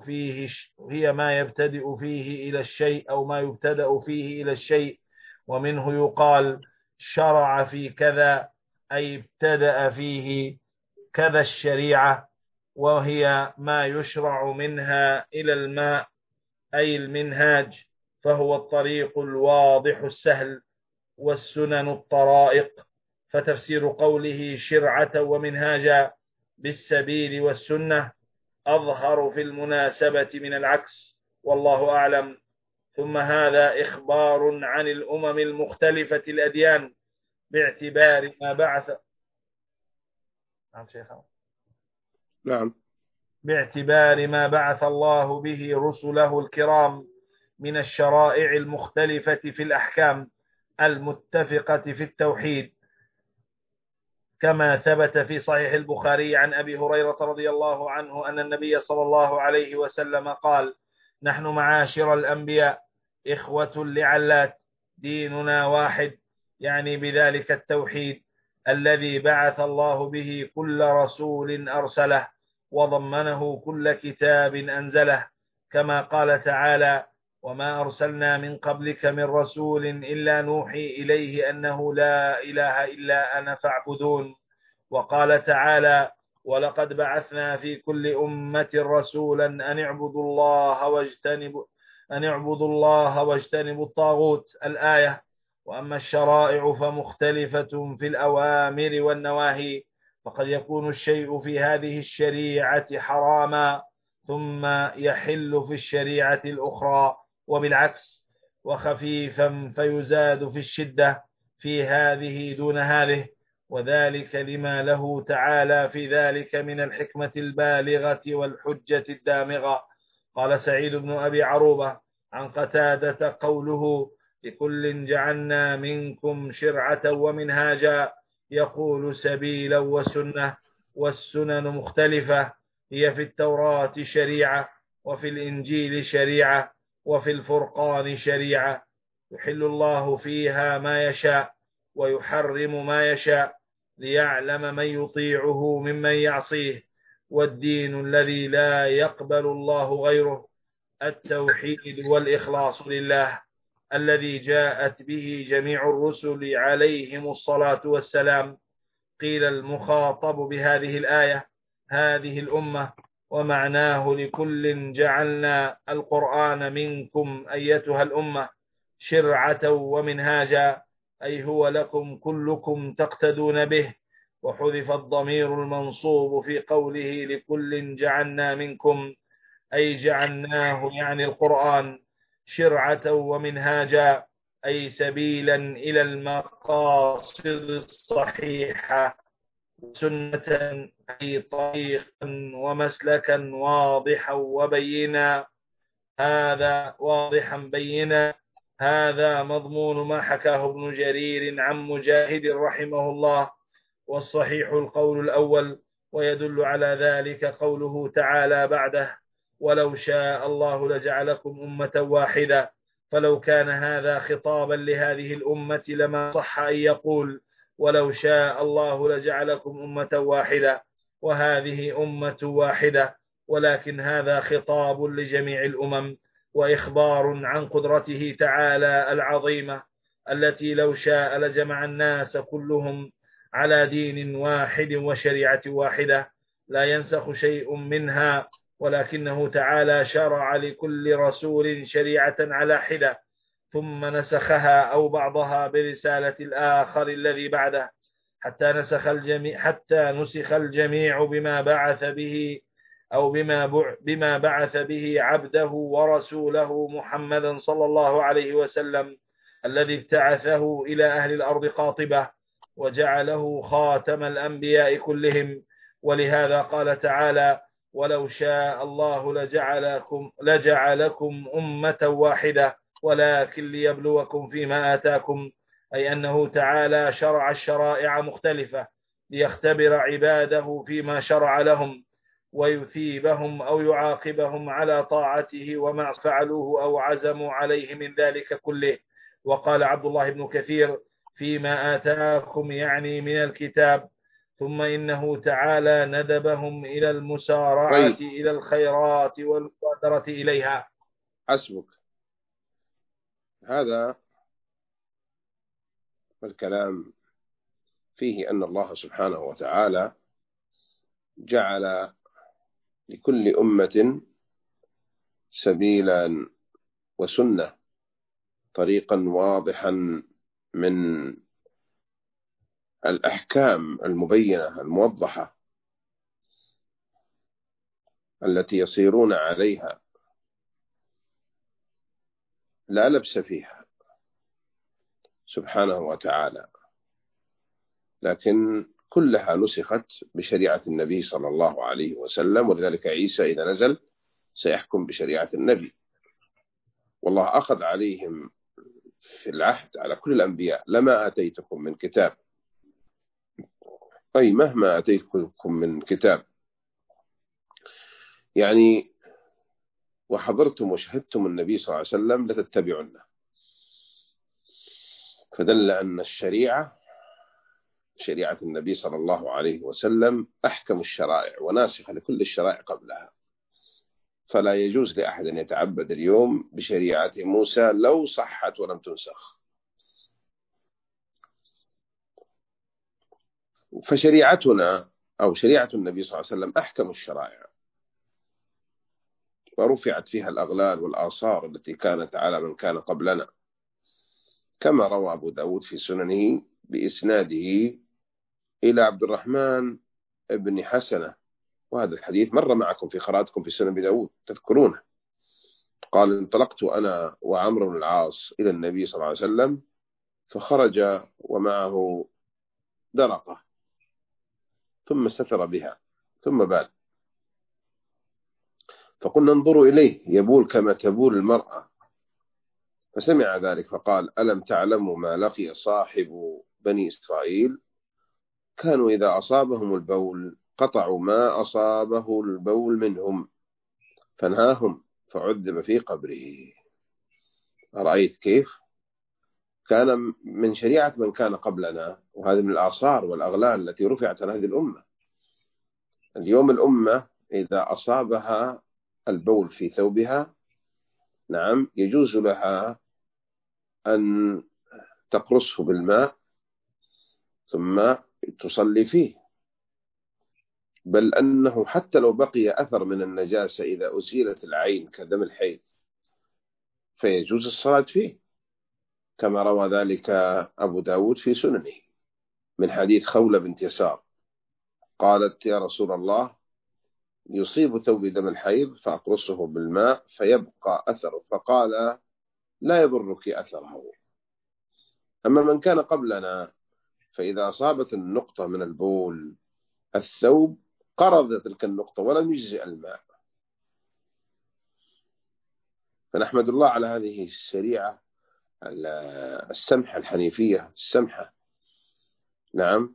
فيه إلى الشيء، أو ما يبتدأ فيه إلى الشيء، ومنه يقال شرع في كذا أي ابتدأ فيه كذا الشريعة، وهي ما يشرع منها إلى الماء أي المنهاج، فهو الطريق الواضح السهل، والسنن الطرائق. فتفسير قوله شرعة ومنهاجا بالسبيل والسنة أظهر في المناسبة من العكس، والله أعلم. ثم هذا إخبار عن الأمم المختلفة الأديان باعتبار ما بعث نعم. باعتبار ما بعث الله به رسله الكرام من الشرائع المختلفة في الأحكام المتفقة في التوحيد، كما ثبت في صحيح البخاري عن أبي هريرة رضي الله عنه أن النبي صلى الله عليه وسلم قال: نحن معاشر الأنبياء إخوة لعلات، ديننا واحد، يعني بذلك التوحيد الذي بعث الله به كل رسول أرسله وضمنه كل كتاب أنزله، كما قال تعالى: وما أرسلنا من قبلك من رسول إلا نوحي إليه أنه لا إله إلا أنا فاعبدون. وقال تعالى: ولقد بعثنا في كل أمة رسولا أن اعبدوا الله واجتنبوا الطاغوت، الآية. وأما الشرائع فمختلفة في الأوامر والنواهي، فقد يكون الشيء في هذه الشريعة حراما ثم يحل في الشريعة الأخرى، وبالعكس، وخفيفا فيزاد في الشدة في هذه دون هذه، وذلك لما له تعالى في ذلك من الحكمة البالغة والحجة الدامغة. قال سعيد بن أبي عروبة عن قتادة قوله: لكل جعلنا منكم شرعة ومنهاجا، يقول سبيلا وسنة، والسنن مختلفة، هي في التوراة شريعة، وفي الإنجيل شريعة، وفي الفرقان شريعة، يحل الله فيها ما يشاء ويحرم ما يشاء، ليعلم من يطيعه ممن يعصيه. والدين الذي لا يقبل الله غيره التوحيد والإخلاص لله، الذي جاءت به جميع الرسل عليهم الصلاة والسلام. قيل المخاطب بهذه الآية هذه الأمة، ومعناه لكل جعلنا القرآن منكم أيتها الأمة شرعة ومنهاجا، أي هو لكم كلكم تقتدون به. وحذف الضمير المنصوب في قوله لكل جعلنا منكم، أي جعلناه يعني القرآن شرعة ومنهاجا، أي سبيلا إلى المقاصد الصحيحة، سنة أي طريقا ومسلكا واضحا وبينا. هذا واضحا بينا، هذا مضمون ما حكاه ابن جرير عن مجاهد رحمه الله، والصحيح القول الأول، ويدل على ذلك قوله تعالى بعده: ولو شاء الله لجعلكم أمة واحدة. فلو كان هذا خطابا لهذه الأمة لما صح أن يقول ولو شاء الله لجعلكم أمة واحدة، وهذه أمة واحدة، ولكن هذا خطاب لجميع الأمم، وإخبار عن قدرته تعالى العظيمة، التي لو شاء لجمع الناس كلهم على دين واحد وشريعة واحدة لا ينسخ شيء منها، ولكنه تعالى شرع لكل رسول شريعة على حدة، ثم نسخها أو بعضها برسالة الآخر الذي بعده، حتى نسخ الجميع بما بعث به، أو بما بعث به عبده ورسوله محمدا صلى الله عليه وسلم، الذي ابتعثه إلى أهل الأرض قاطبة وجعله خاتم الأنبياء كلهم. ولهذا قال تعالى: ولو شاء الله لجعلكم أمة واحدة، ولكن ليبلوكم فيما آتاكم، أي أنه تعالى شرع الشرائع مختلفة ليختبر عباده فيما شرع لهم ويثيبهم أو يعاقبهم على طاعته وما فعلوه أو عزموا عليه من ذلك كله. وقال عبد الله بن كثير فيما آتاكم يعني من الكتاب، ثم إنه تعالى ندبهم إلى المسارعة إلى الخيرات والمبادرة إليها. حسبك. هذا الكلام فيه أن الله سبحانه وتعالى جعل لكل أمة سبيلا وسنة، طريقا واضحا من الأحكام المبينة الموضحة التي يصيرون عليها لا لبس فيها سبحانه وتعالى، لكن كلها نسخت بشريعة النبي صلى الله عليه وسلم. ولذلك عيسى إذا نزل سيحكم بشريعة النبي. والله أخذ عليهم في العهد على كل الأنبياء: لما آتيتكم من كتاب، أي مهما آتيتكم من كتاب، يعني وحضرتم وشهدتم النبي صلى الله عليه وسلم لتتبعونه. فدل أن الشريعة، شريعة النبي صلى الله عليه وسلم، أحكم الشرائع وناسخة لكل الشرائع قبلها. فلا يجوز لأحد أن يتعبد اليوم بشريعة موسى لو صحت ولم تنسخ. فشريعتنا أو شريعة النبي صلى الله عليه وسلم أحكم الشرائع، ورفعت فيها الأغلال والآثار التي كانت على من كان قبلنا، كما روى أبو داود في سننه بإسناده إلى عبد الرحمن بن حسنة، وهذا الحديث مر معكم في قراءتكم في سنن أبي داود تذكرونه. قال: انطلقت أنا وعمرو بن العاص إلى النبي صلى الله عليه وسلم، فخرج ومعه درقة ثم استتر بها ثم بال، فقلنا: انظروا إليه يبول كما تبول المرأة. فسمع ذلك فقال: ألم تعلموا ما لقي صاحب بني إسرائيل؟ كانوا إذا أصابهم البول قطعوا ما أصابه البول منهم، فنهاهم فعذب في قبره. أرأيت كيف؟ كان من شريعة من كان قبلنا، وهذه من الآثار والأغلال التي رفعت عن هذه الأمة. اليوم الأمة إذا أصابها البول في ثوبها، نعم، يجوز لها أن تقرصه بالماء ثم تصلي فيه، بل أنه حتى لو بقي أثر من النجاسة إذا أزيلت العين كدم الحيض فيجوز الصلاة فيه، كما روى ذلك أبو داود في سننه من حديث خولة بنت يسار قالت: يا رسول الله، يصيب ثوبي دم الحيض فأقرصه بالماء فيبقى أثره، فقال: لا يضرك أثره. أما من كان قبلنا فإذا أصابت النقطة من البول الثوب قرض تلك النقطة ولم يجزئ الماء. فنحمد الله على هذه الشريعة السمحة الحنيفية السمحة. نعم.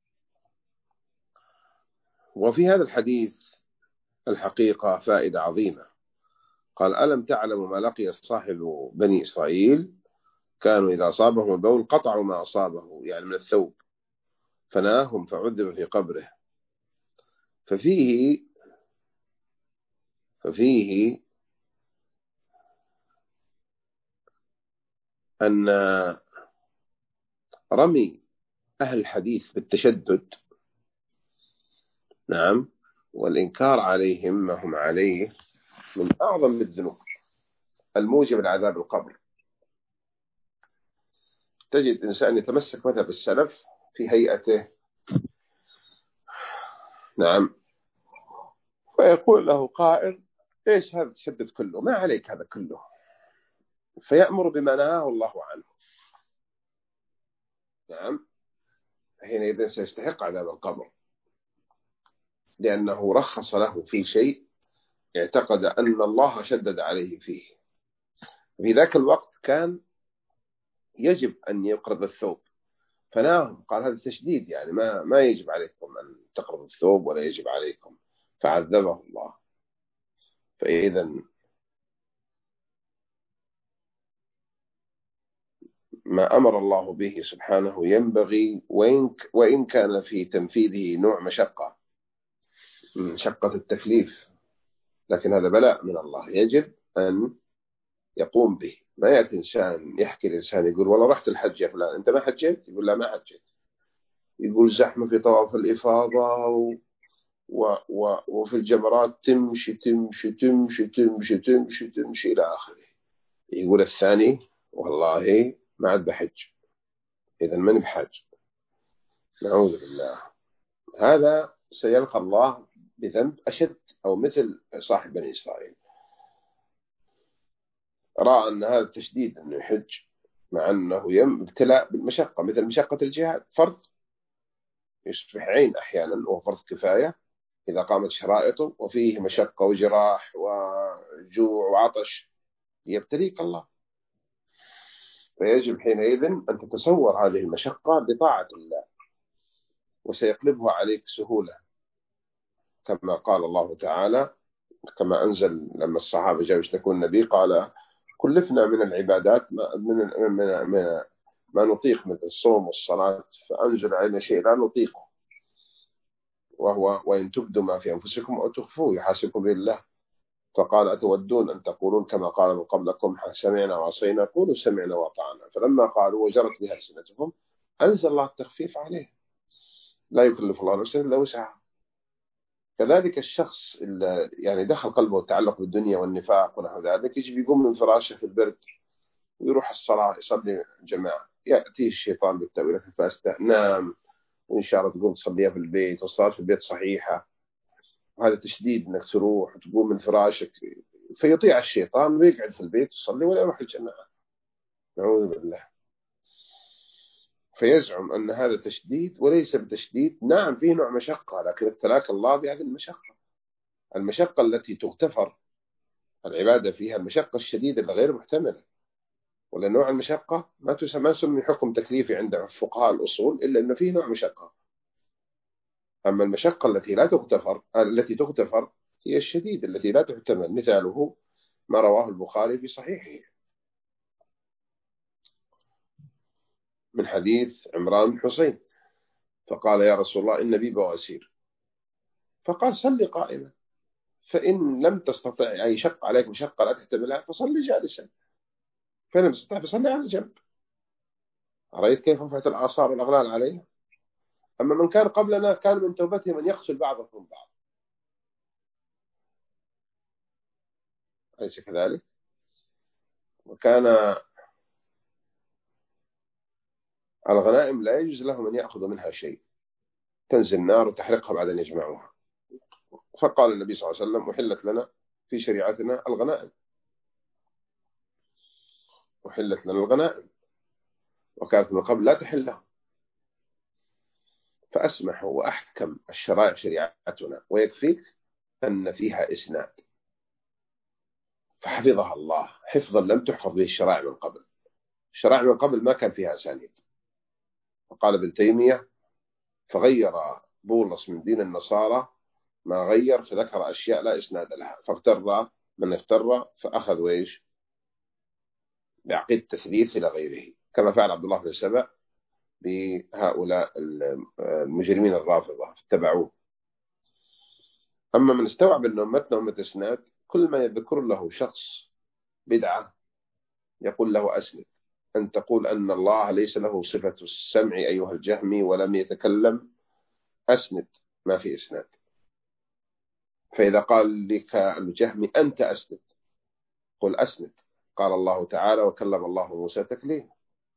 وفي هذا الحديث الحقيقة فائدة عظيمة. قال: ألم تعلموا ما لقي صاحب بني إسرائيل؟ كانوا إذا أصابهم البول قطعوا ما أصابه، يعني من الثوب، فناهم فعذب في قبره. ففيه أن رمي أهل الحديث بالتشدد، نعم، والإنكار عليهم ما هم عليه من أعظم الذنوب الموجب العذاب القبر. تجد إنسان يتمسك مذهب السلف في هيئته، نعم، فيقول له قائل: إيش هذا التشدد كله؟ ما عليك هذا كله، فيأمر بما نهاه الله عنه. نعم. حينئذ سيستحق عذاب القبر، لأنه رخص له في شيء اعتقد أن الله شدد عليه فيه. في ذاك الوقت كان يجب أن يقرض الثوب، فناهم قال هذا تشديد، يعني ما يجب عليكم أن تقرضوا الثوب ولا يجب عليكم، فعذبه الله. فإذا ما أمر الله به سبحانه ينبغي، وإن كان في تنفيذه نوع مشقة، مشقة التكليف، لكن هذا بلاء من الله يجب أن يقوم به. ما يأتي إنسان يحكي الإنسان يقول والله رحت الحج يا فلان، أنت ما حجيت؟ يقول لا ما حجيت. يقول زحمة في طواف الإفاضة وفي الجمرات تمشي تمشي تمشي تمشي تمشي تمشي إلى آخره. يقول الثاني والله ما عاد بحج، إذا من بحج؟ نعوذ بالله. هذا سيلقى الله بذنب أشد، أو مثل صاحب بني إسرائيل رأى أن هذا تشديد أنه يحج، مع أنه ابتلاء بالمشقة، مثل مشقة الجهاد، فرض يصبح عين أحيانا وهو فرض كفاية إذا قامت شرائطه، وفيه مشقة وجراح وجوع وعطش يبتليك الله. فيجب حينئذ أن تتصور هذه المشقة بطاعة الله، وسيقلبها عليك سهولة، كما قال الله تعالى، كما أنزل لما الصحابة جاءوا يشتكون النبي قال كلفنا من العبادات ما نطيق، مثل الصوم والصلاة، فأنزل علينا شيء لا نطيقه، وهو وإن تبدوا ما في أنفسكم أو تخفوه يحاسبكم بالله. فقال أتودون أن تقولون كما قال من قبلكم سمعنا وعصينا، قولوا سمعنا وأطعنا. فلما قالوا وجرت بها ألسنتهم أنزل الله التخفيف عليه، لا يكلف الله نفسا إلا وسعها. كذلك الشخص اللي يعني دخل قلبه التعلق بالدنيا والنفاق ونحو ذلك، يجي يقوم من فراشه في البرد ويروح الصلاة يصلي جماعة، يأتي الشيطان بالتأويل الفاسدة، نام وإن شاء الله تقوم تصليها في البيت، والصلاة في البيت صحيحة، وهذا تشديد أنك تروح وتقوم من فراشك، فيطيع الشيطان ويقعد في البيت يصلي ولا يروح الجماعة، نعوذ بالله. فيزعم أن هذا تشديد وليس بتشديد. نعم فيه نوع مشقة، لكن ابتلاك الله بهذه المشقة، المشقة التي تغتفر العبادة فيها، المشقة الشديدة الغير محتملة. ولا نوع المشقة ما يسمى حكم تكليفي عند فقهاء الأصول إلا أنه فيه نوع مشقة. أما المشقة التي لا تغتفر، التي تغتفر هي الشديدة التي لا تحتمل. مثاله ما رواه البخاري في صحيحه من حديث عمران بن حسين، فقال يا رسول الله إن بي بواسير، فقال صل قائما، فإن لم تستطع أي شق عليك مشقة لا تحتملها فصل جالسا، فإن لم تستطع فصل على جنب. رأيت كيف رفعت الآثار والأغلال علينا؟ أما من كان قبلنا كان من توبتهم أن يقتل بعضهم بعض، أليس كذلك؟ وكان الغنائم لا يجوز لهم أن يأخذوا منها شيء، تنزل النار وتحرقها بعد أن يجمعوها. فقال النبي صلى الله عليه وسلم أحلت لنا في شريعتنا الغنائم، أحلت لنا الغنائم، وكانت من قبل لا تحل لهم. فأسمح وأحكم الشرائع شريعتنا، ويكفيك أن فيها إسناد، فحفظها الله حفظا لم تحفظ به الشرائع من قبل. الشرائع من قبل ما كان فيها أسانيد. وقال ابن تيمية فغير بولس من دين النصارى ما غير، فذكر أشياء لا إسناد لها، فاغتر من اغتر فأخذ وإيش بعقيدة التثليث إلى غيره، كما فعل عبد الله بن سبأ بهؤلاء المجرمين الرافضة اتبعوه. أما من استوعب أن أمتنا أمة إسناد، كل ما يذكر له شخص بدعة يقول له أسند، أن تقول أن الله ليس له صفة السمع أيها الجهمي ولم يتكلم، أسند، ما في إسناد. فإذا قال لك الجهمي أنت أسند، قل أسند، قال الله تعالى وكلم الله موسى تكليما،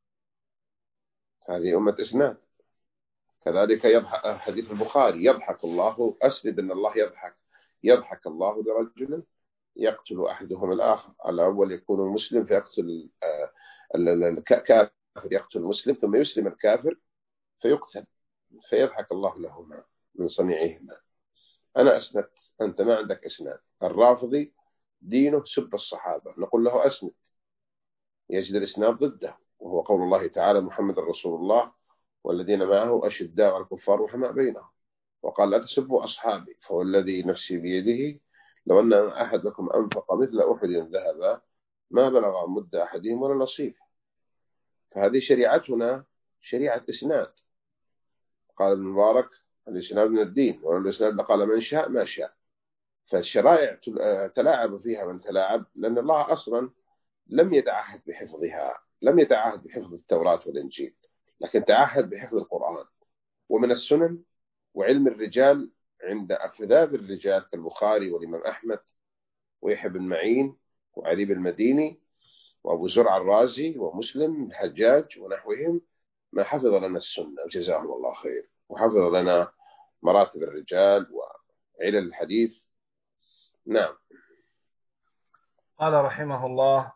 هذه أمة إسناد. كذلك يضحك حديث البخاري يضحك الله، أسند أن الله يضحك الله لرجل يقتل أحدهم الآخر، على أول يكون مسلم فيقتل الكافر، يقتل المسلم ثم يسلم الكافر فيقتل، فيضحك الله لهما من صنيعهما. أنا أسند، أنت ما عندك إسناد. الرافضي دينه سب الصحابة، نقول له أسند، يجد الإسناد ضده، وهو قول الله تعالى محمد رسول الله والذين معه أشداء على الكفار رحماء بينهم، وقال لا تسبوا أصحابي فوالذي نفسي بيده لو أن أحدكم أنفق مثل أحد ذهبا ما بلغ مد أحدهم ولا نصيف. فهذه شريعتنا شريعة إسناد. قال ابن مبارك الإسناد من الدين، والإسناد قال من شاء ما شاء. فالشرائع تلاعب فيها من تلاعب، لأن الله أصلا لم يتعهد بحفظها، لم يتعهد بحفظ التوراة والإنجيل، لكن تعهد بحفظ القرآن. ومن السنن وعلم الرجال عند أفذاذ الرجال كالبخاري والإمام أحمد ويحيى بن معين وعلي بن المديني وأبو زرع الرازي ومسلم الحجاج ونحوهم، ما حفظ لنا السنة جزاهم الله خير، وحفظ لنا مراتب الرجال وعلل الحديث. نعم. قال رحمه الله: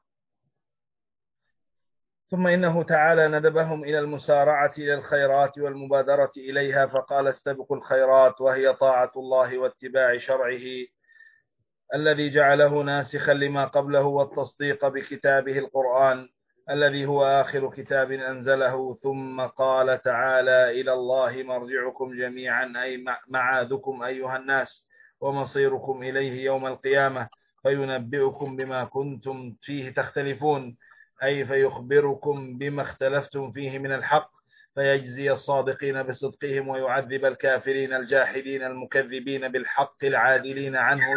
ثم إنه تعالى ندبهم إلى المسارعة إلى الخيرات والمبادرة إليها، فقال: استبقوا الخيرات، وهي طاعة الله واتباع شرعه الذي جعله ناسخا لما قبله، والتصديق بكتابه القرآن الذي هو آخر كتاب أنزله. ثم قال تعالى: إلى الله مرجعكم جميعا، أي معاذكم أيها الناس، ومصيركم إليه يوم القيامة، فينبئكم بما كنتم فيه تختلفون، أي فيخبركم بما اختلفتم فيه من الحق، فيجزي الصادقين بصدقهم، ويعذب الكافرين الجاحدين المكذبين بالحق العادلين عنه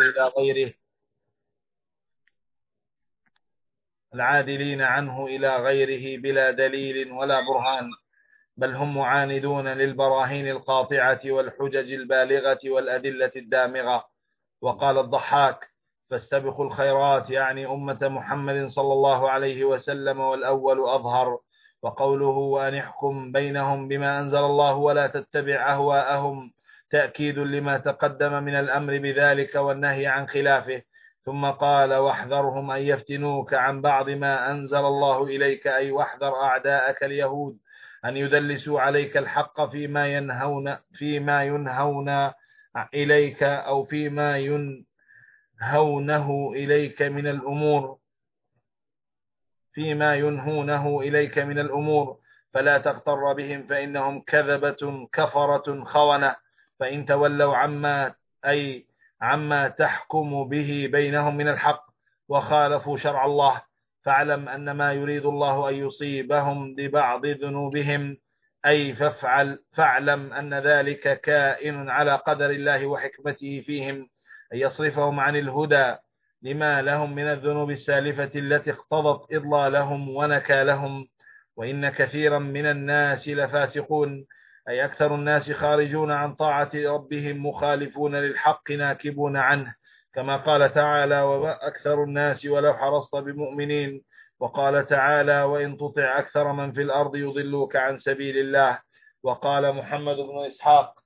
إلى غيره بلا دليل ولا برهان، بل هم معاندون للبراهين القاطعة والحجج البالغة والأدلة الدامغة. وقال الضحاك: فاستبقوا الخيرات يعني أمة محمد صلى الله عليه وسلم، والأول أظهر. وقوله: وأن احكم بينهم بما أنزل الله ولا تتبع أهواءهم، تأكيد لما تقدم من الأمر بذلك والنهي عن خلافه. ثم قال: واحذرهم أن يفتنوك عن بعض ما أنزل الله إليك، أي واحذر أعداءك اليهود أن يدلسوا عليك الحق فيما ينهون إليك، أو فيما ينهونه إليك من الأمور، فلا تغتر بهم فإنهم كذبة كفرة خونة، فإن تولوا عما تحكم به بينهم من الحق وخالفوا شرع الله، فاعلم أن ما يريد الله أن يصيبهم ببعض ذنوبهم، أي فاعلم أن ذلك كائن على قدر الله وحكمته فيهم، أن يصرفهم عن الهدى لما لهم من الذنوب السالفة التي اقتضت إضلالهم ونكالهم. وإن كثيرا من الناس لفاسقون، أي أكثر الناس خارجون عن طاعة ربهم مخالفون للحق ناكبون عنه، كما قال تعالى: وأكثر الناس ولو حرصت بمؤمنين. وقال تعالى: وإن تطع أكثر من في الأرض يضلوك عن سبيل الله. وقال محمد بن إسحاق: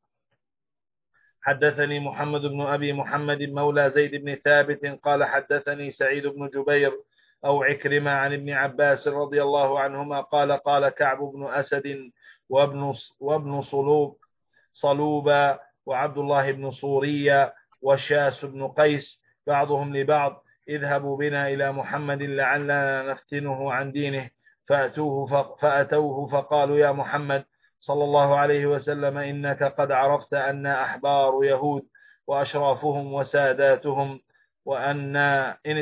حدثني محمد بن أبي محمد مولى زيد بن ثابت قال: حدثني سعيد بن جبير أو عكرمة عن ابن عباس رضي الله عنهما قال: قال كعب بن أسد وابن صلوبة وعبد الله بن صورية وشاس بن قيس بعضهم لبعض: اذهبوا بنا إلى محمد لعلنا نفتنه عن دينه. فأتوه فقالوا: يا محمد صلى الله عليه وسلم، إنك قد عرفت أن أحبار يهود وأشرافهم وساداتهم، وأن إن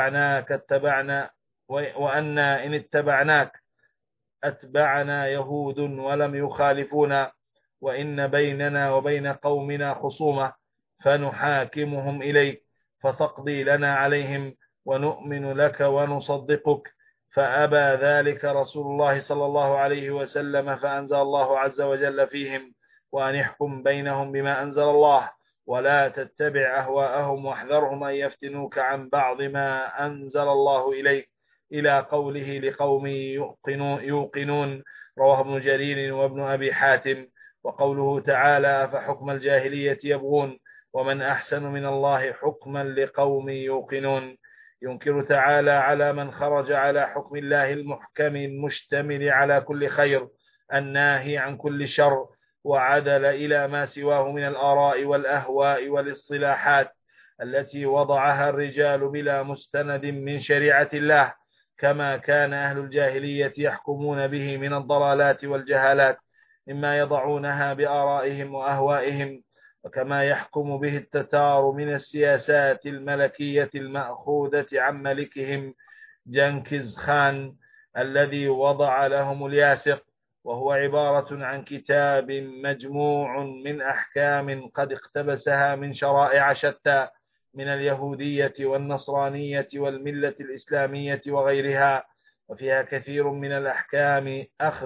اتبعناك أتبعنا يهود ولم يخالفونا، وإن بيننا وبين قومنا خصومة، فنحاكمهم إليك فتقضي لنا عليهم ونؤمن لك ونصدقك. فأبى ذلك رسول الله صلى الله عليه وسلم، فأنزل الله عز وجل فيهم: وأن يحكم بينهم بما أنزل الله ولا تتبع أهواءهم واحذرهم أن يفتنوك عن بعض ما أنزل الله إليك، إلى قوله: لقوم يوقنون. رواه ابن جرير وابن أبي حاتم. وقوله تعالى: فحكم الجاهلية يبغون ومن أحسن من الله حكما لقوم يوقنون. ينكر تعالى على من خرج على حكم الله المحكم المشتمل على كل خير الناهي عن كل شر، وعدل إلى ما سواه من الآراء والأهواء والاصطلاحات التي وضعها الرجال بلا مستند من شريعة الله، كما كان أهل الجاهلية يحكمون به من الضلالات والجهالات مما يضعونها بآرائهم وأهوائهم، وكما يحكم به التتار من السياسات الملكية المأخوذة عن ملكهم جنكيز خان الذي وضع لهم الياسق، وهو عبارة عن كتاب مجموع من أحكام قد اقتبسها من شرائع شتى من اليهودية والنصرانية والملة الإسلامية وغيرها، وفيها كثير من الأحكام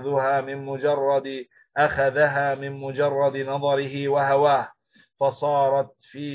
أخذها من مجرد نظره وهواه، فصارت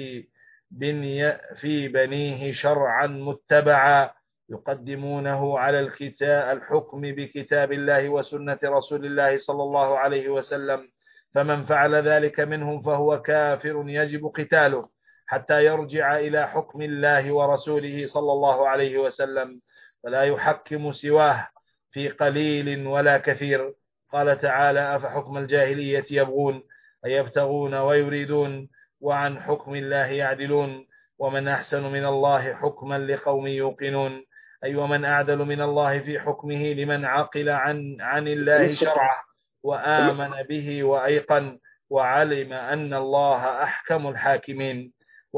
في بنيه شرعا متبعا يقدمونه على الحكم بكتاب الله وسنة رسول الله صلى الله عليه وسلم، فمن فعل ذلك منهم فهو كافر يجب قتاله حتى يرجع إلى حكم الله ورسوله صلى الله عليه وسلم، ولا يحكم سواه في قليل ولا كثير. قال تعالى: أفحكم الجاهلية يبغون أيبتغون ويريدون وعن حكم الله يعدلون ومن أحسن من الله حكما لقوم يوقنون. أي ومن أعدل من الله في حكمه لمن عقل عن الله شرعه وآمن به وأيقن وعلم أن الله أحكم الحاكمين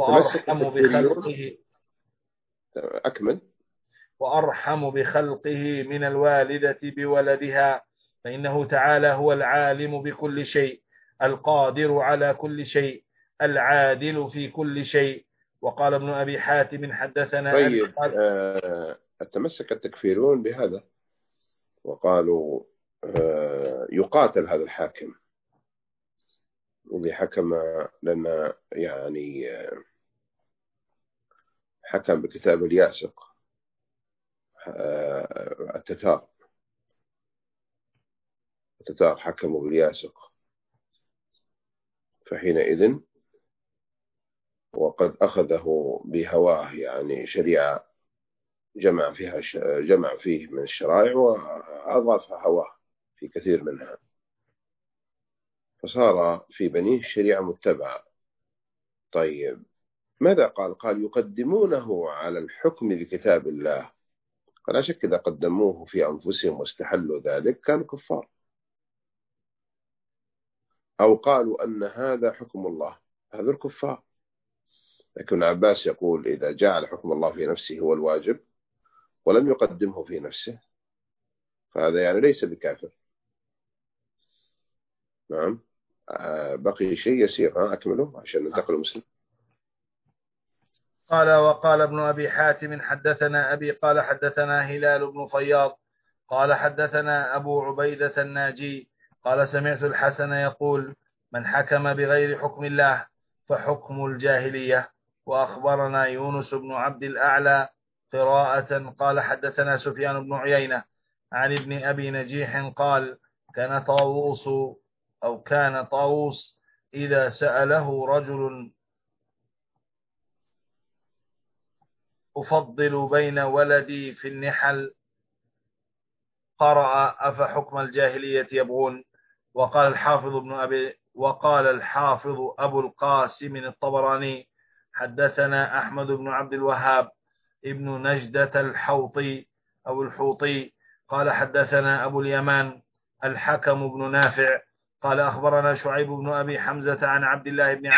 وأرحم بخلقه من الوالدة بولدها، فإنه تعالى هو العالم بكل شيء، القادر على كل شيء، العادل في كل شيء. وقال ابن أبي حاتم حدثنا طيب تمسك التكفيرون بهذا وقالوا يقاتل هذا الحاكم اللي حكم لنا، يعني حكم بكتاب الياسق، التتار حكموا بالياسق، فحينئذ وقد أخذه بهواه، يعني شريعة جمع فيه من الشرائع وأضاف هواه في كثير منها، فصار في بنيه شريعة متبعة. طيب ماذا قال يقدمونه على الحكم بكتاب الله، فلا شك إذا قدموه في أنفسهم واستحلوا ذلك كانوا كفار، أو قالوا أن هذا حكم الله، هذا الكفار. لكن عباس يقول إذا جعل حكم الله في نفسه هو الواجب ولم يقدمه في نفسه فهذا يعني ليس بكافر. نعم. بقي شيء يسير، أكمله عشان ننتقل المسلم. قال: وقال ابن أبي حاتم حدثنا أبي قال حدثنا هلال بن فياض قال حدثنا أبو عبيدة الناجي قال سمعت الحسن يقول: من حكم بغير حكم الله فحكم الجاهلية. وأخبرنا يونس بن عبد الأعلى قراءة قال حدثنا سفيان بن عيينة عن ابن أبي نجيح قال: كان طاووس إذا سأله رجل: أفضل بين ولدي في النحل، قرأ: أفحكم الجاهلية يبغون. وقال الحافظ أبو القاسم الطبراني حدثنا أحمد بن عبد الوهاب ابن نجدة الحوطي قال حدثنا أبو اليمان الحكم بن نافع قال أخبرنا شعيب بن أبي حمزة عن عبد الله بن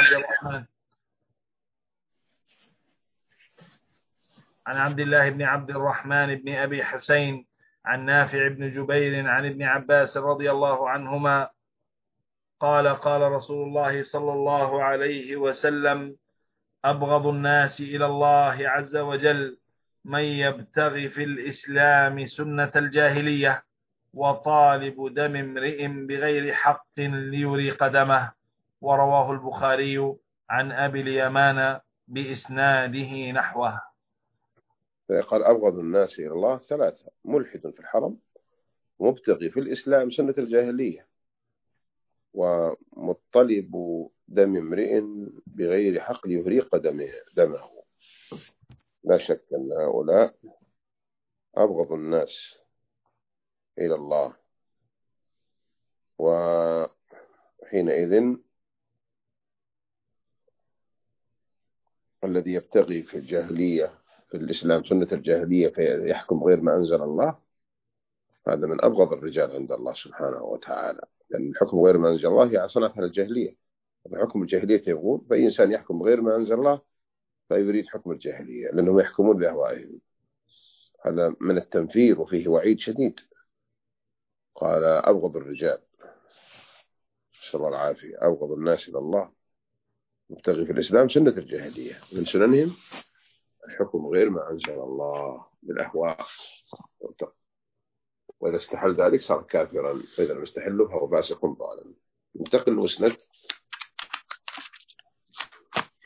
عبد الرحمن بن أبي حسين عن نافع بن جبير عن ابن عباس رضي الله عنهما قال: قال رسول الله صلى الله عليه وسلم: أبغض الناس إلى الله عز وجل من يبتغي في الإسلام سنة الجاهلية وطالب دم امرئ بغير حق ليريق دمه. ورواه البخاري عن أبي اليمان بإسناده نحوه. قال أبغض الناس إلى الله ثلاثة: ملحد في الحرم، مبتغي في الإسلام سنة الجاهلية، ومطلب دم امرئ بغير حق يهريق دمه. لا شك أن هؤلاء أبغض الناس إلى الله، وحينئذ الذي يبتغي في الجاهلية في الإسلام سنة الجاهلية فيحكم غير ما أنزل الله، هذا من أبغض الرجال عند الله سبحانه وتعالى، لأن الحكم غير ما أنزل الله هي صنعة الجاهلية. حكم الجاهلية يقول فأي إنسان يحكم غير ما أنزل الله فيريد حكم الجاهلية، لأنهم يحكمون بأهوائهم. هذا من التنفير وفيه وعيد شديد. قال أبغض الرجال، نسأل الله العافية، أبغض الناس إلى الله مبتغي في الإسلام سنة الجاهلية، من سننهم الحكم غير ما أنزل الله بالأهواء، وإذا استحل ذلك صار كافرا، فإذا لم يستحله فهو فاسق ضال. ننتقل لمسند